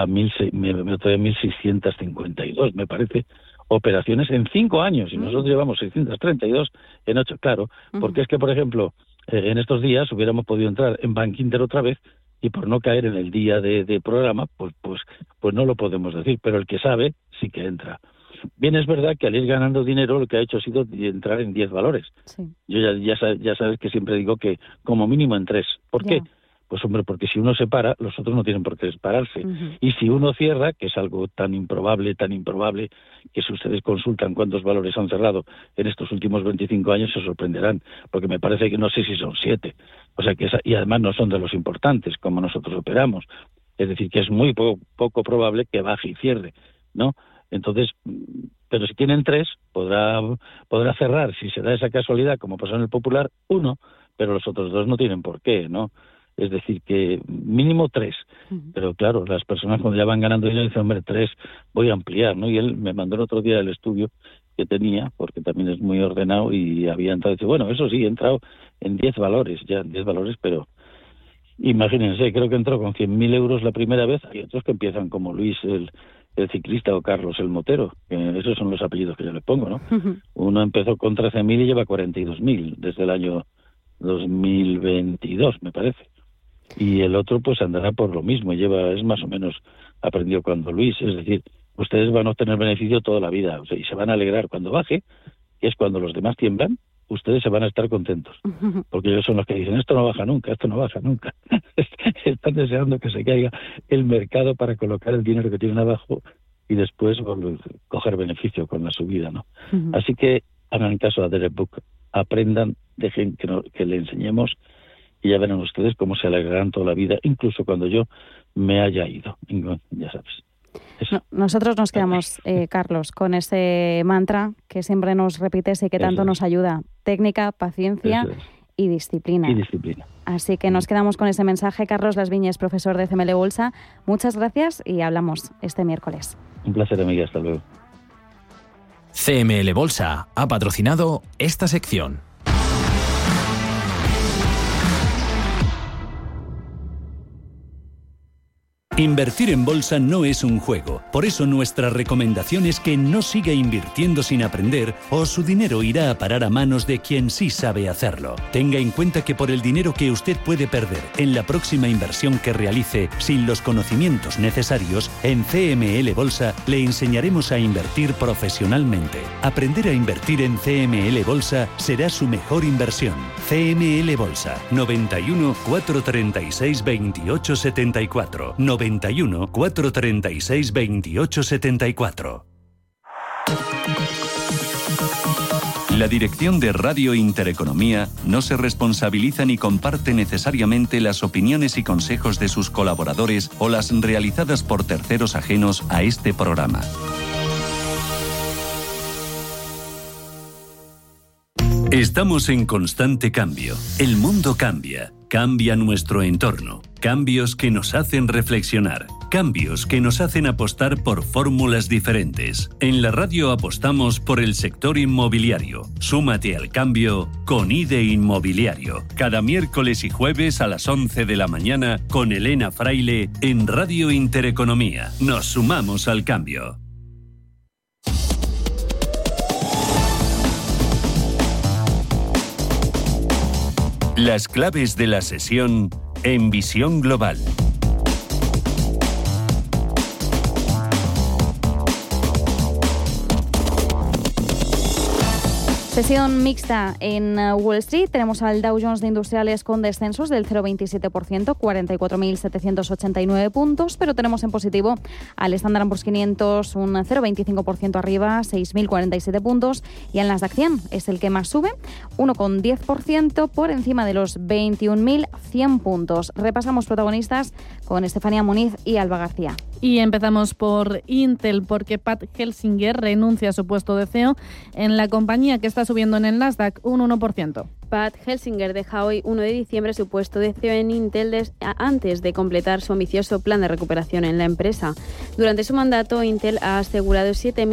1.652, me parece, operaciones en 5 años, y nosotros llevamos 632 en 8, claro, porque es que, por ejemplo, en estos días hubiéramos podido entrar en Bank Inter otra vez, y por no caer en el día de programa, pues no lo podemos decir, pero el que sabe sí que entra. Bien, es verdad que al ir ganando dinero lo que ha hecho ha sido entrar en 10 valores. Sí. Yo ya sabes que siempre digo que como mínimo en 3. ¿Por qué? Pues hombre, porque si uno se para, los otros no tienen por qué pararse. Y si uno cierra, que es algo tan improbable, que si ustedes consultan cuántos valores han cerrado en estos últimos 25 años, se sorprenderán, porque me parece que no sé si son 7. O sea que y además no son de los importantes, como nosotros operamos. Es decir, que es muy poco probable que baje y cierre, ¿no? Entonces, pero si tienen 3, podrá cerrar, si se da esa casualidad, como pasó en el Popular, 1, pero los otros 2 no tienen por qué, ¿no? Es decir, que mínimo 3. Pero claro, las personas cuando ya van ganando dinero dicen, hombre, 3, voy a ampliar, ¿no? Y él me mandó el otro día el estudio que tenía, porque también es muy ordenado, y había entrado y dice, bueno, eso sí, he entrado en 10 valores, pero imagínense, creo que entró con 100.000 euros la primera vez. Hay otros que empiezan como Luis el ciclista o Carlos el motero, esos son los apellidos que yo le pongo, ¿no? Uno empezó con 13.000 y lleva 42.000 desde el año 2022, me parece. Y el otro pues andará por lo mismo, es más o menos aprendió cuando Luis, es decir, ustedes van a obtener beneficio toda la vida, o sea, y se van a alegrar cuando baje, que es cuando los demás tiemblan, ustedes se van a estar contentos, porque ellos son los que dicen, esto no baja nunca, están deseando que se caiga el mercado para colocar el dinero que tienen abajo y después coger beneficio con la subida, ¿no? Así que hagan caso a Derek Buck, aprendan, dejen que le enseñemos, y ya verán ustedes cómo se alegrarán toda la vida, incluso cuando yo me haya ido, ya sabes. Nosotros nos quedamos, Carlos, con ese mantra que siempre nos repites y que tanto nos ayuda: técnica, paciencia y disciplina. Así que nos quedamos con ese mensaje. Carlos Las Viñes, profesor de CML Bolsa, muchas gracias y hablamos este miércoles. Un placer, amiga, hasta luego. CML Bolsa ha patrocinado esta sección. Invertir en bolsa no es un juego, por eso nuestra recomendación es que no siga invirtiendo sin aprender o su dinero irá a parar a manos de quien sí sabe hacerlo. Tenga en cuenta que por el dinero que usted puede perder en la próxima inversión que realice sin los conocimientos necesarios, en CML Bolsa le enseñaremos a invertir profesionalmente. Aprender a invertir en CML Bolsa será su mejor inversión. CML Bolsa, 91 436 28 74, 91 436 28 74. La dirección de Radio Intereconomía no se responsabiliza ni comparte necesariamente las opiniones y consejos de sus colaboradores o las realizadas por terceros ajenos a este programa. Estamos en constante cambio. El mundo cambia, cambia nuestro entorno. Cambios que nos hacen reflexionar. Cambios que nos hacen apostar por fórmulas diferentes. En la radio apostamos por el sector inmobiliario. Súmate al cambio con IDE Inmobiliario. Cada miércoles y jueves a las 11 de la mañana con Elena Fraile en Radio Intereconomía. Nos sumamos al cambio. Las claves de la sesión en Visión Global. Sesión mixta en Wall Street. Tenemos al Dow Jones de Industriales con descensos del 0,27%, 44.789 puntos, pero tenemos en positivo al Standard & Poor's 500 un 0,25% arriba, 6.047 puntos, y al Nasdaq 100 es el que más sube, 1,10% por encima de los 21.100 puntos. Repasamos protagonistas con Estefanía Muniz y Alba García. Y empezamos por Intel, porque Pat Gelsinger renuncia a su puesto de CEO en la compañía, que está subiendo en el Nasdaq un 1%. Pat Gelsinger deja hoy, 1 de diciembre, su puesto de CEO en Intel antes de completar su ambicioso plan de recuperación en la empresa. Durante su mandato, Intel ha asegurado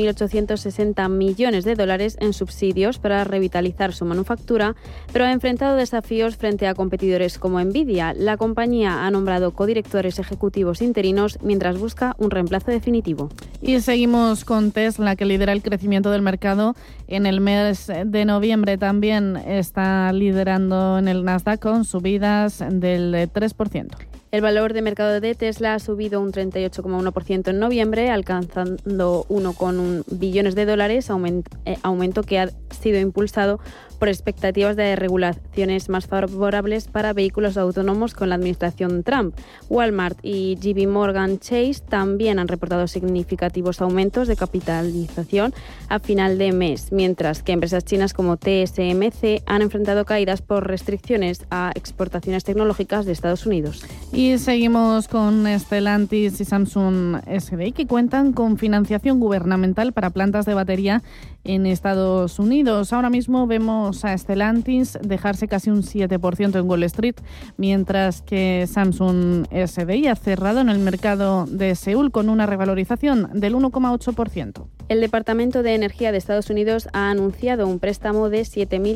7.860 millones de dólares en subsidios para revitalizar su manufactura, pero ha enfrentado desafíos frente a competidores como Nvidia. La compañía ha nombrado codirectores ejecutivos interinos mientras busca un reemplazo definitivo. Y seguimos con Tesla, que lidera el crecimiento del mercado en el mes de noviembre. También está liderando en el Nasdaq con subidas del 3%. El valor de mercado de Tesla ha subido un 38,1% en noviembre, alcanzando 1,1 billones de dólares, aumento que ha sido impulsado por expectativas de regulaciones más favorables para vehículos autónomos con la administración Trump. Walmart y JP Morgan Chase también han reportado significativos aumentos de capitalización a final de mes, mientras que empresas chinas como TSMC han enfrentado caídas por restricciones a exportaciones tecnológicas de Estados Unidos. Y seguimos con Stellantis y Samsung SDI, que cuentan con financiación gubernamental para plantas de batería en Estados Unidos. Ahora mismo vemos a Stellantis dejarse casi un 7% en Wall Street, mientras que Samsung SDI ha cerrado en el mercado de Seúl con una revalorización del 1,8%. El Departamento de Energía de Estados Unidos ha anunciado un préstamo de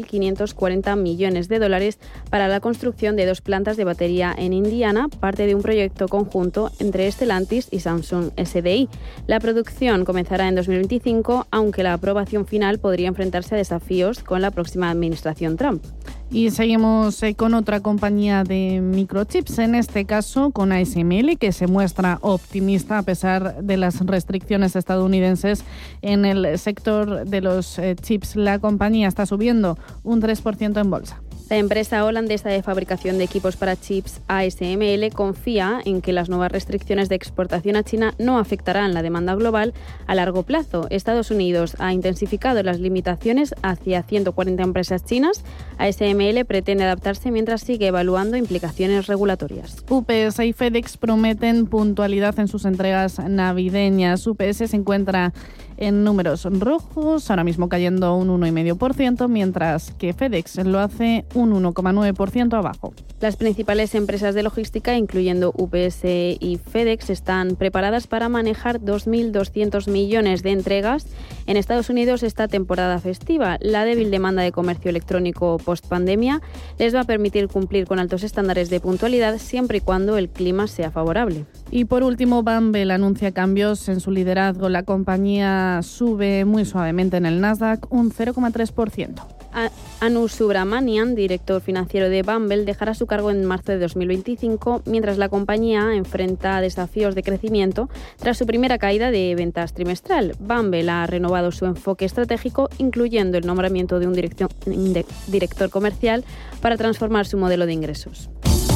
7.540 millones de dólares para la construcción de 2 plantas de batería en Indiana, parte de un proyecto conjunto entre Stellantis y Samsung SDI. La producción comenzará en 2025, aunque la aprobación final podría enfrentarse a desafíos con la próxima administración Trump. Y seguimos con otra compañía de microchips, en este caso con ASML, que se muestra optimista a pesar de las restricciones estadounidenses en el sector de los chips. La compañía está subiendo un 3% en bolsa. La empresa holandesa de fabricación de equipos para chips ASML confía en que las nuevas restricciones de exportación a China no afectarán la demanda global a largo plazo. Estados Unidos ha intensificado las limitaciones hacia 140 empresas chinas. ASML pretende adaptarse mientras sigue evaluando implicaciones regulatorias. UPS y FedEx prometen puntualidad en sus entregas navideñas. UPS se encuentra en números rojos, ahora mismo cayendo un 1,5%, mientras que FedEx lo hace un 1,9% abajo. Las principales empresas de logística, incluyendo UPS y FedEx, están preparadas para manejar 2.200 millones de entregas en Estados Unidos esta temporada festiva. La débil demanda de comercio electrónico post-pandemia les va a permitir cumplir con altos estándares de puntualidad siempre y cuando el clima sea favorable. Y por último, Bumble anuncia cambios en su liderazgo. La compañía sube muy suavemente en el Nasdaq, un 0,3%. Anu Subramanian, director financiero de Bumble, dejará su cargo en marzo de 2025, mientras la compañía enfrenta desafíos de crecimiento tras su primera caída de ventas trimestral. Bumble ha renovado su enfoque estratégico, incluyendo el nombramiento de un director comercial para transformar su modelo de ingresos.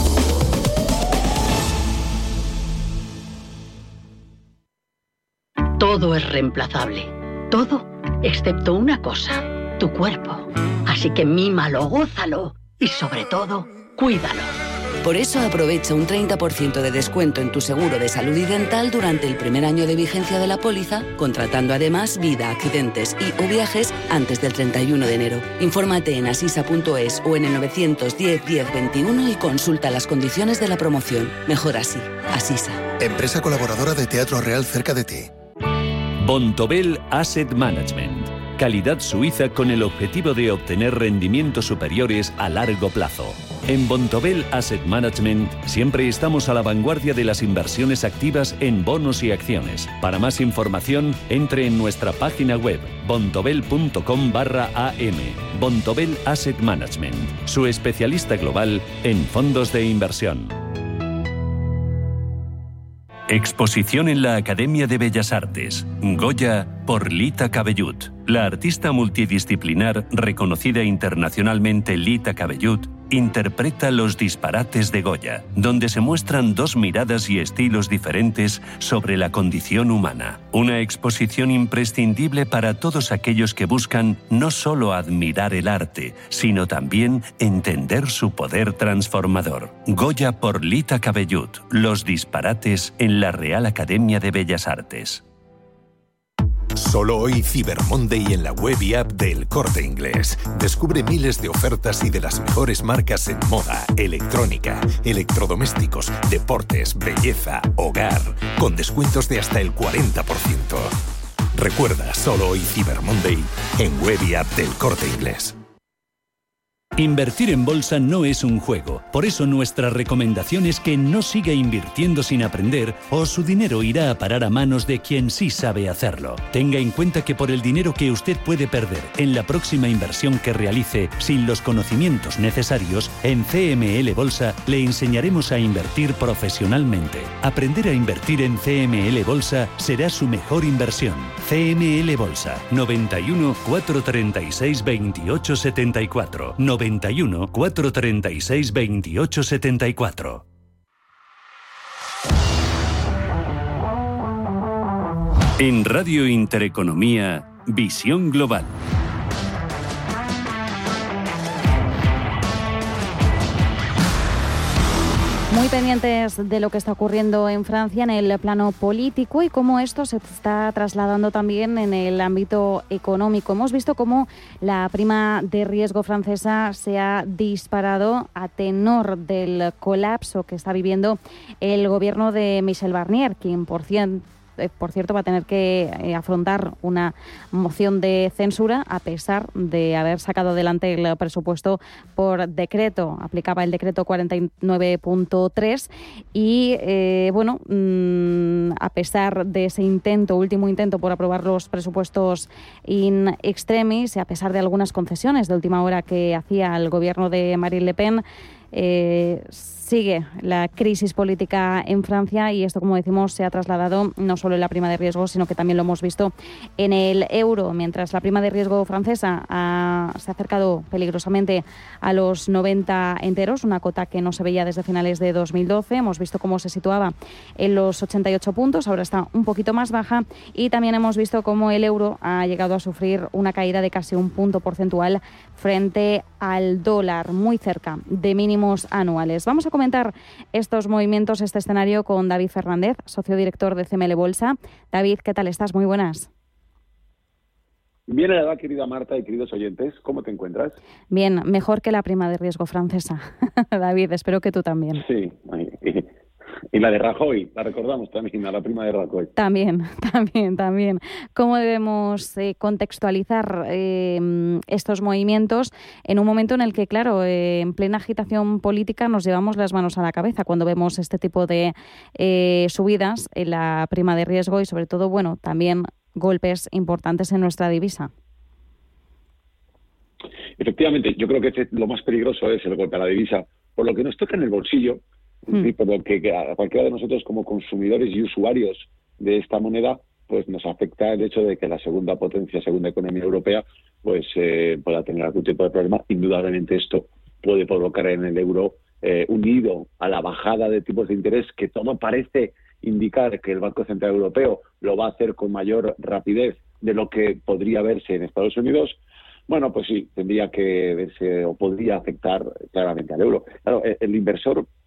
Todo es reemplazable. Todo, excepto una cosa, tu cuerpo. Así que mímalo, gózalo y sobre todo, cuídalo. Por eso aprovecha un 30% de descuento en tu seguro de salud y dental durante el primer año de vigencia de la póliza, contratando además vida, accidentes y o viajes antes del 31 de enero. Infórmate en asisa.es o en el 910 10 21 y consulta las condiciones de la promoción. Mejor así. Asisa. Empresa colaboradora de Teatro Real cerca de ti. Bontobel Asset Management. Calidad suiza con el objetivo de obtener rendimientos superiores a largo plazo. En Bontobel Asset Management siempre estamos a la vanguardia de las inversiones activas en bonos y acciones. Para más información, entre en nuestra página web bontobel.com/am. Bontobel Asset Management, su especialista global en fondos de inversión. Exposición en la Academia de Bellas Artes. Goya por Lita Cabellut. La artista multidisciplinar reconocida internacionalmente Lita Cabellut interpreta Los disparates de Goya, donde se muestran dos miradas y estilos diferentes sobre la condición humana. Una exposición imprescindible para todos aquellos que buscan no solo admirar el arte, sino también entender su poder transformador. Goya por Lita Cabellut. Los disparates en la Real Academia de Bellas Artes. Solo hoy Cyber Monday en la web y app de El Corte Inglés. Descubre miles de ofertas y de las mejores marcas en moda, electrónica, electrodomésticos, deportes, belleza, hogar, con descuentos de hasta el 40%. Recuerda, solo hoy Cyber Monday en web y app del Corte Inglés. Invertir en bolsa no es un juego, por eso nuestra recomendación es que no siga invirtiendo sin aprender o su dinero irá a parar a manos de quien sí sabe hacerlo. Tenga en cuenta que por el dinero que usted puede perder en la próxima inversión que realice sin los conocimientos necesarios, en CML Bolsa le enseñaremos a invertir profesionalmente. Aprender a invertir en CML Bolsa será su mejor inversión. CML Bolsa, 91 436 28 74. 91 436 28 74. En Radio Intereconomía, Visión Global. Muy pendientes de lo que está ocurriendo en Francia en el plano político y cómo esto se está trasladando también en el ámbito económico. Hemos visto cómo la prima de riesgo francesa se ha disparado a tenor del colapso que está viviendo el gobierno de Michel Barnier, quien por cierto va a tener que afrontar una moción de censura a pesar de haber sacado adelante el presupuesto por decreto. Aplicaba el decreto 49.3 y a pesar de ese último intento por aprobar los presupuestos in extremis y a pesar de algunas concesiones de última hora que hacía el gobierno de Marine Le Pen, sigue la crisis política en Francia y esto, como decimos, se ha trasladado no solo en la prima de riesgo, sino que también lo hemos visto en el euro. Mientras la prima de riesgo francesa se ha acercado peligrosamente a los 90 enteros, una cota que no se veía desde finales de 2012. Hemos visto cómo se situaba en los 88 puntos, ahora está un poquito más baja y también hemos visto cómo el euro ha llegado a sufrir una caída de casi un punto porcentual frente al dólar, muy cerca de mínimos anuales. Vamos a comentar estos movimientos, este escenario con David Fernández, socio director de CML Bolsa. David, ¿qué tal estás? Muy buenas. Bien, la verdad, querida Marta y queridos oyentes, ¿cómo te encuentras? Bien, mejor que la prima de riesgo francesa. David, espero que tú también. Sí, y la de Rajoy, la recordamos también, a la prima de Rajoy. También. ¿Cómo debemos contextualizar estos movimientos en un momento en el que, claro, en plena agitación política nos llevamos las manos a la cabeza cuando vemos este tipo de subidas en la prima de riesgo y, sobre todo, también golpes importantes en nuestra divisa? Efectivamente, yo creo que lo más peligroso es el golpe a la divisa, por lo que nos toca en el bolsillo. Sí, por lo que a cualquiera de nosotros como consumidores y usuarios de esta moneda, pues nos afecta el hecho de que la segunda economía europea, pues pueda tener algún tipo de problema. Indudablemente esto puede provocar en el euro, unido a la bajada de tipos de interés, que todo parece indicar que el Banco Central Europeo lo va a hacer con mayor rapidez de lo que podría verse en Estados Unidos. Bueno, pues sí, tendría que verse o podría afectar claramente al euro. Claro, el inversor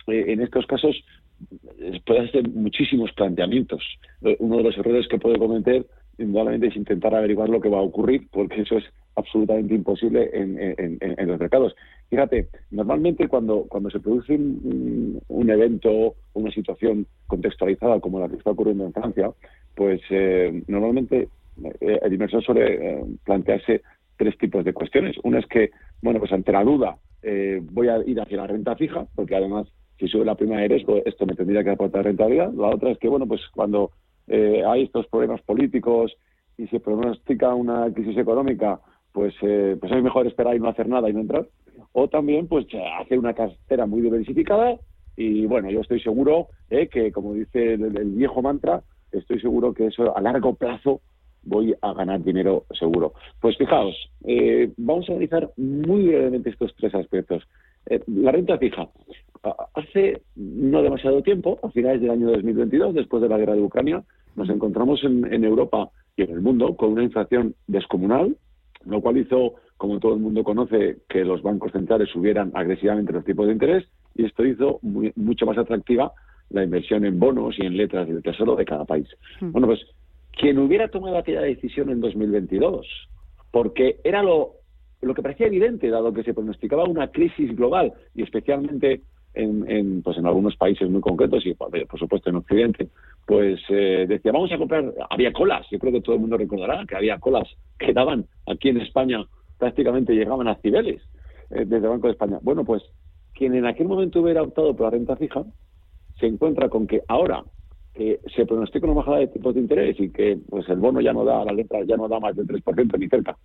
en estos casos puede hacer muchísimos planteamientos. Uno de los errores que puede cometer indudablemente es intentar averiguar lo que va a ocurrir, porque eso es absolutamente imposible en los mercados. Fíjate, normalmente cuando se produce un evento, una situación contextualizada como la que está ocurriendo en Francia, pues normalmente el inversor suele plantearse tres tipos de cuestiones. Una es que, bueno, pues ante la duda voy a ir hacia la renta fija, porque además si sube la prima de riesgo esto me tendría que aportar rentabilidad. La otra es que, bueno, pues cuando hay estos problemas políticos y se pronostica una crisis económica, pues es mejor esperar y no hacer nada y no entrar. O también, pues, hacer una cartera muy diversificada y, bueno, yo estoy seguro que, como dice el viejo mantra, estoy seguro que eso a largo plazo voy a ganar dinero seguro. Pues fijaos, vamos a analizar muy brevemente estos tres aspectos. La renta fija. Hace no demasiado tiempo, a finales del año 2022, después de la guerra de Ucrania, nos encontramos en Europa y en el mundo con una inflación descomunal, lo cual hizo, como todo el mundo conoce, que los bancos centrales subieran agresivamente los tipos de interés, y esto hizo mucho más atractiva la inversión en bonos y en letras del tesoro de cada país. Bueno, pues quien hubiera tomado aquella decisión en 2022, porque era lo que parecía evidente, dado que se pronosticaba una crisis global, y especialmente en algunos países muy concretos, y por supuesto en Occidente, pues decía, vamos a comprar, había colas, yo creo que todo el mundo recordará que había colas que daban aquí en España, prácticamente llegaban a Cibeles, desde el Banco de España. Bueno, pues quien en aquel momento hubiera optado por la renta fija, se encuentra con que ahora que se pronostica una bajada de tipos de interés y que pues el bono ya no da, la letra ya no da más del 3% ni cerca,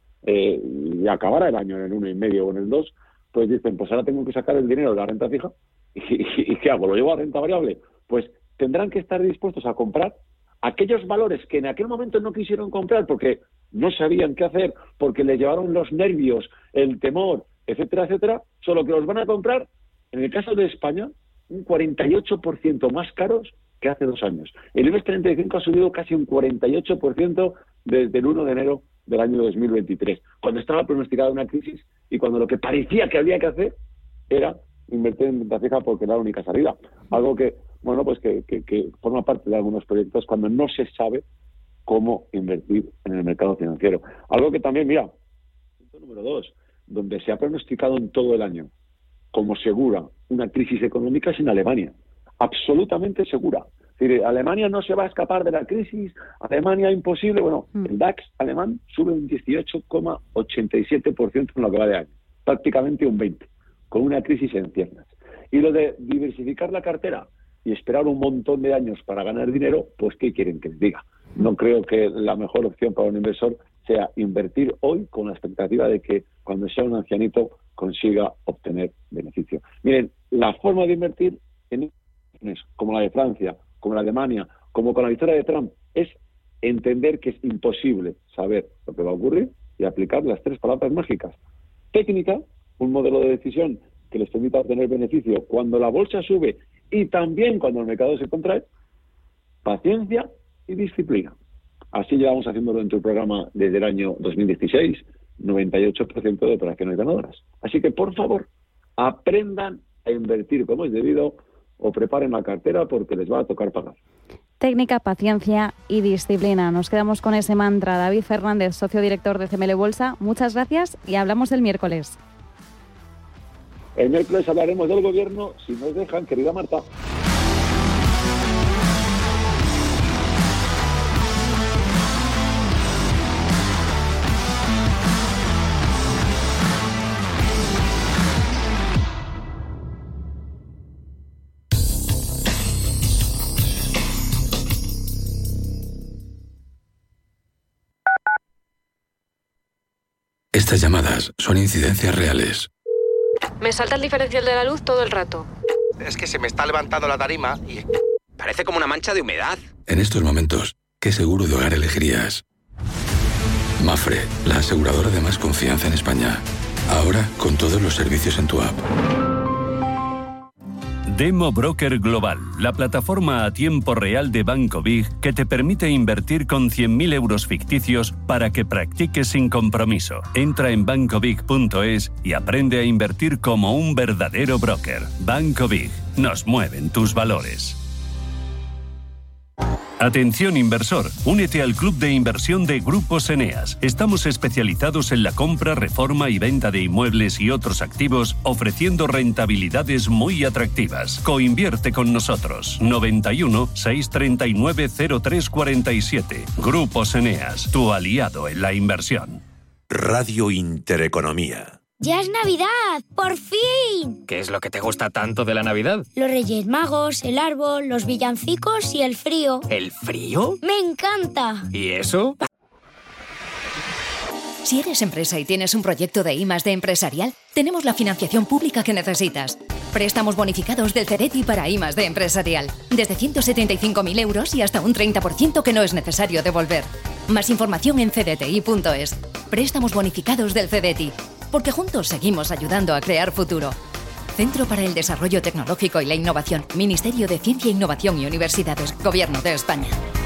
y acabará el año en el 1,5 o en el 2, pues dicen, pues ahora tengo que sacar el dinero de la renta fija, ¿y qué hago? ¿Lo llevo a renta variable? Pues tendrán que estar dispuestos a comprar aquellos valores que en aquel momento no quisieron comprar porque no sabían qué hacer, porque les llevaron los nervios, el temor, etcétera, etcétera, solo que los van a comprar, en el caso de España, un 48% más caros que hace 2 años. El IBEX 35 ha subido casi un 48% desde el 1 de enero del año 2023, cuando estaba pronosticada una crisis y cuando lo que parecía que había que hacer era invertir en renta fija porque era la única salida. Algo que, bueno, pues que forma parte de algunos proyectos cuando no se sabe cómo invertir en el mercado financiero. Algo que también, mira, punto número 2, donde se ha pronosticado en todo el año como segura una crisis económica es en Alemania. Absolutamente segura. Es decir, Alemania no se va a escapar de la crisis, Alemania imposible. Bueno, el DAX alemán sube un 18,87% en lo que va de año, prácticamente un 20%, con una crisis en ciernes. Y lo de diversificar la cartera y esperar un montón de años para ganar dinero, pues ¿qué quieren que les diga? No creo que la mejor opción para un inversor sea invertir hoy con la expectativa de que cuando sea un ancianito consiga obtener beneficio. Miren, la forma de invertir en como la de Francia, como la de Alemania, como con la victoria de Trump, es entender que es imposible saber lo que va a ocurrir y aplicar las 3 palabras mágicas. Técnica, un modelo de decisión que les permita obtener beneficio cuando la bolsa sube y también cuando el mercado se contrae. Paciencia y disciplina. Así llevamos haciéndolo dentro del programa desde el año 2016, 98% de operaciones ganadoras. Así que, por favor, aprendan a invertir como es debido o preparen la cartera porque les va a tocar pagar. Técnica, paciencia y disciplina. Nos quedamos con ese mantra. David Fernández, socio director de CML Bolsa, muchas gracias y hablamos el miércoles. El miércoles hablaremos del gobierno, si nos dejan, querida Marta. Estas llamadas son incidencias reales. Me salta el diferencial de la luz todo el rato. Es que se me está levantando la tarima y parece como una mancha de humedad. En estos momentos, ¿qué seguro de hogar elegirías? Mapfre, la aseguradora de más confianza en España. Ahora con todos los servicios en tu app. Demo Broker Global, la plataforma a tiempo real de Banco Big que te permite invertir con 100.000 euros ficticios para que practiques sin compromiso. Entra en bancobig.es y aprende a invertir como un verdadero broker. Banco Big, Nos mueven tus valores. Atención inversor, únete al club de inversión de Grupos Eneas. Estamos especializados en la compra, reforma y venta de inmuebles y otros activos, ofreciendo rentabilidades muy atractivas. Coinvierte con nosotros. 91 639 0347. Grupos Eneas, tu aliado en la inversión. Radio Intereconomía. ¡Ya es Navidad! ¡Por fin! ¿Qué es lo que te gusta tanto de la Navidad? Los Reyes Magos, el árbol, los villancicos y el frío. ¿El frío? ¡Me encanta! ¿Y eso? Si eres empresa y tienes un proyecto de I+D empresarial, tenemos la financiación pública que necesitas. Préstamos bonificados del CEDETI para I+D empresarial. Desde 175.000 euros y hasta un 30% que no es necesario devolver. Más información en cdti.es. Préstamos bonificados del CEDETI. Porque juntos seguimos ayudando a crear futuro. Centro para el Desarrollo Tecnológico y la Innovación. Ministerio de Ciencia, Innovación y Universidades. Gobierno de España.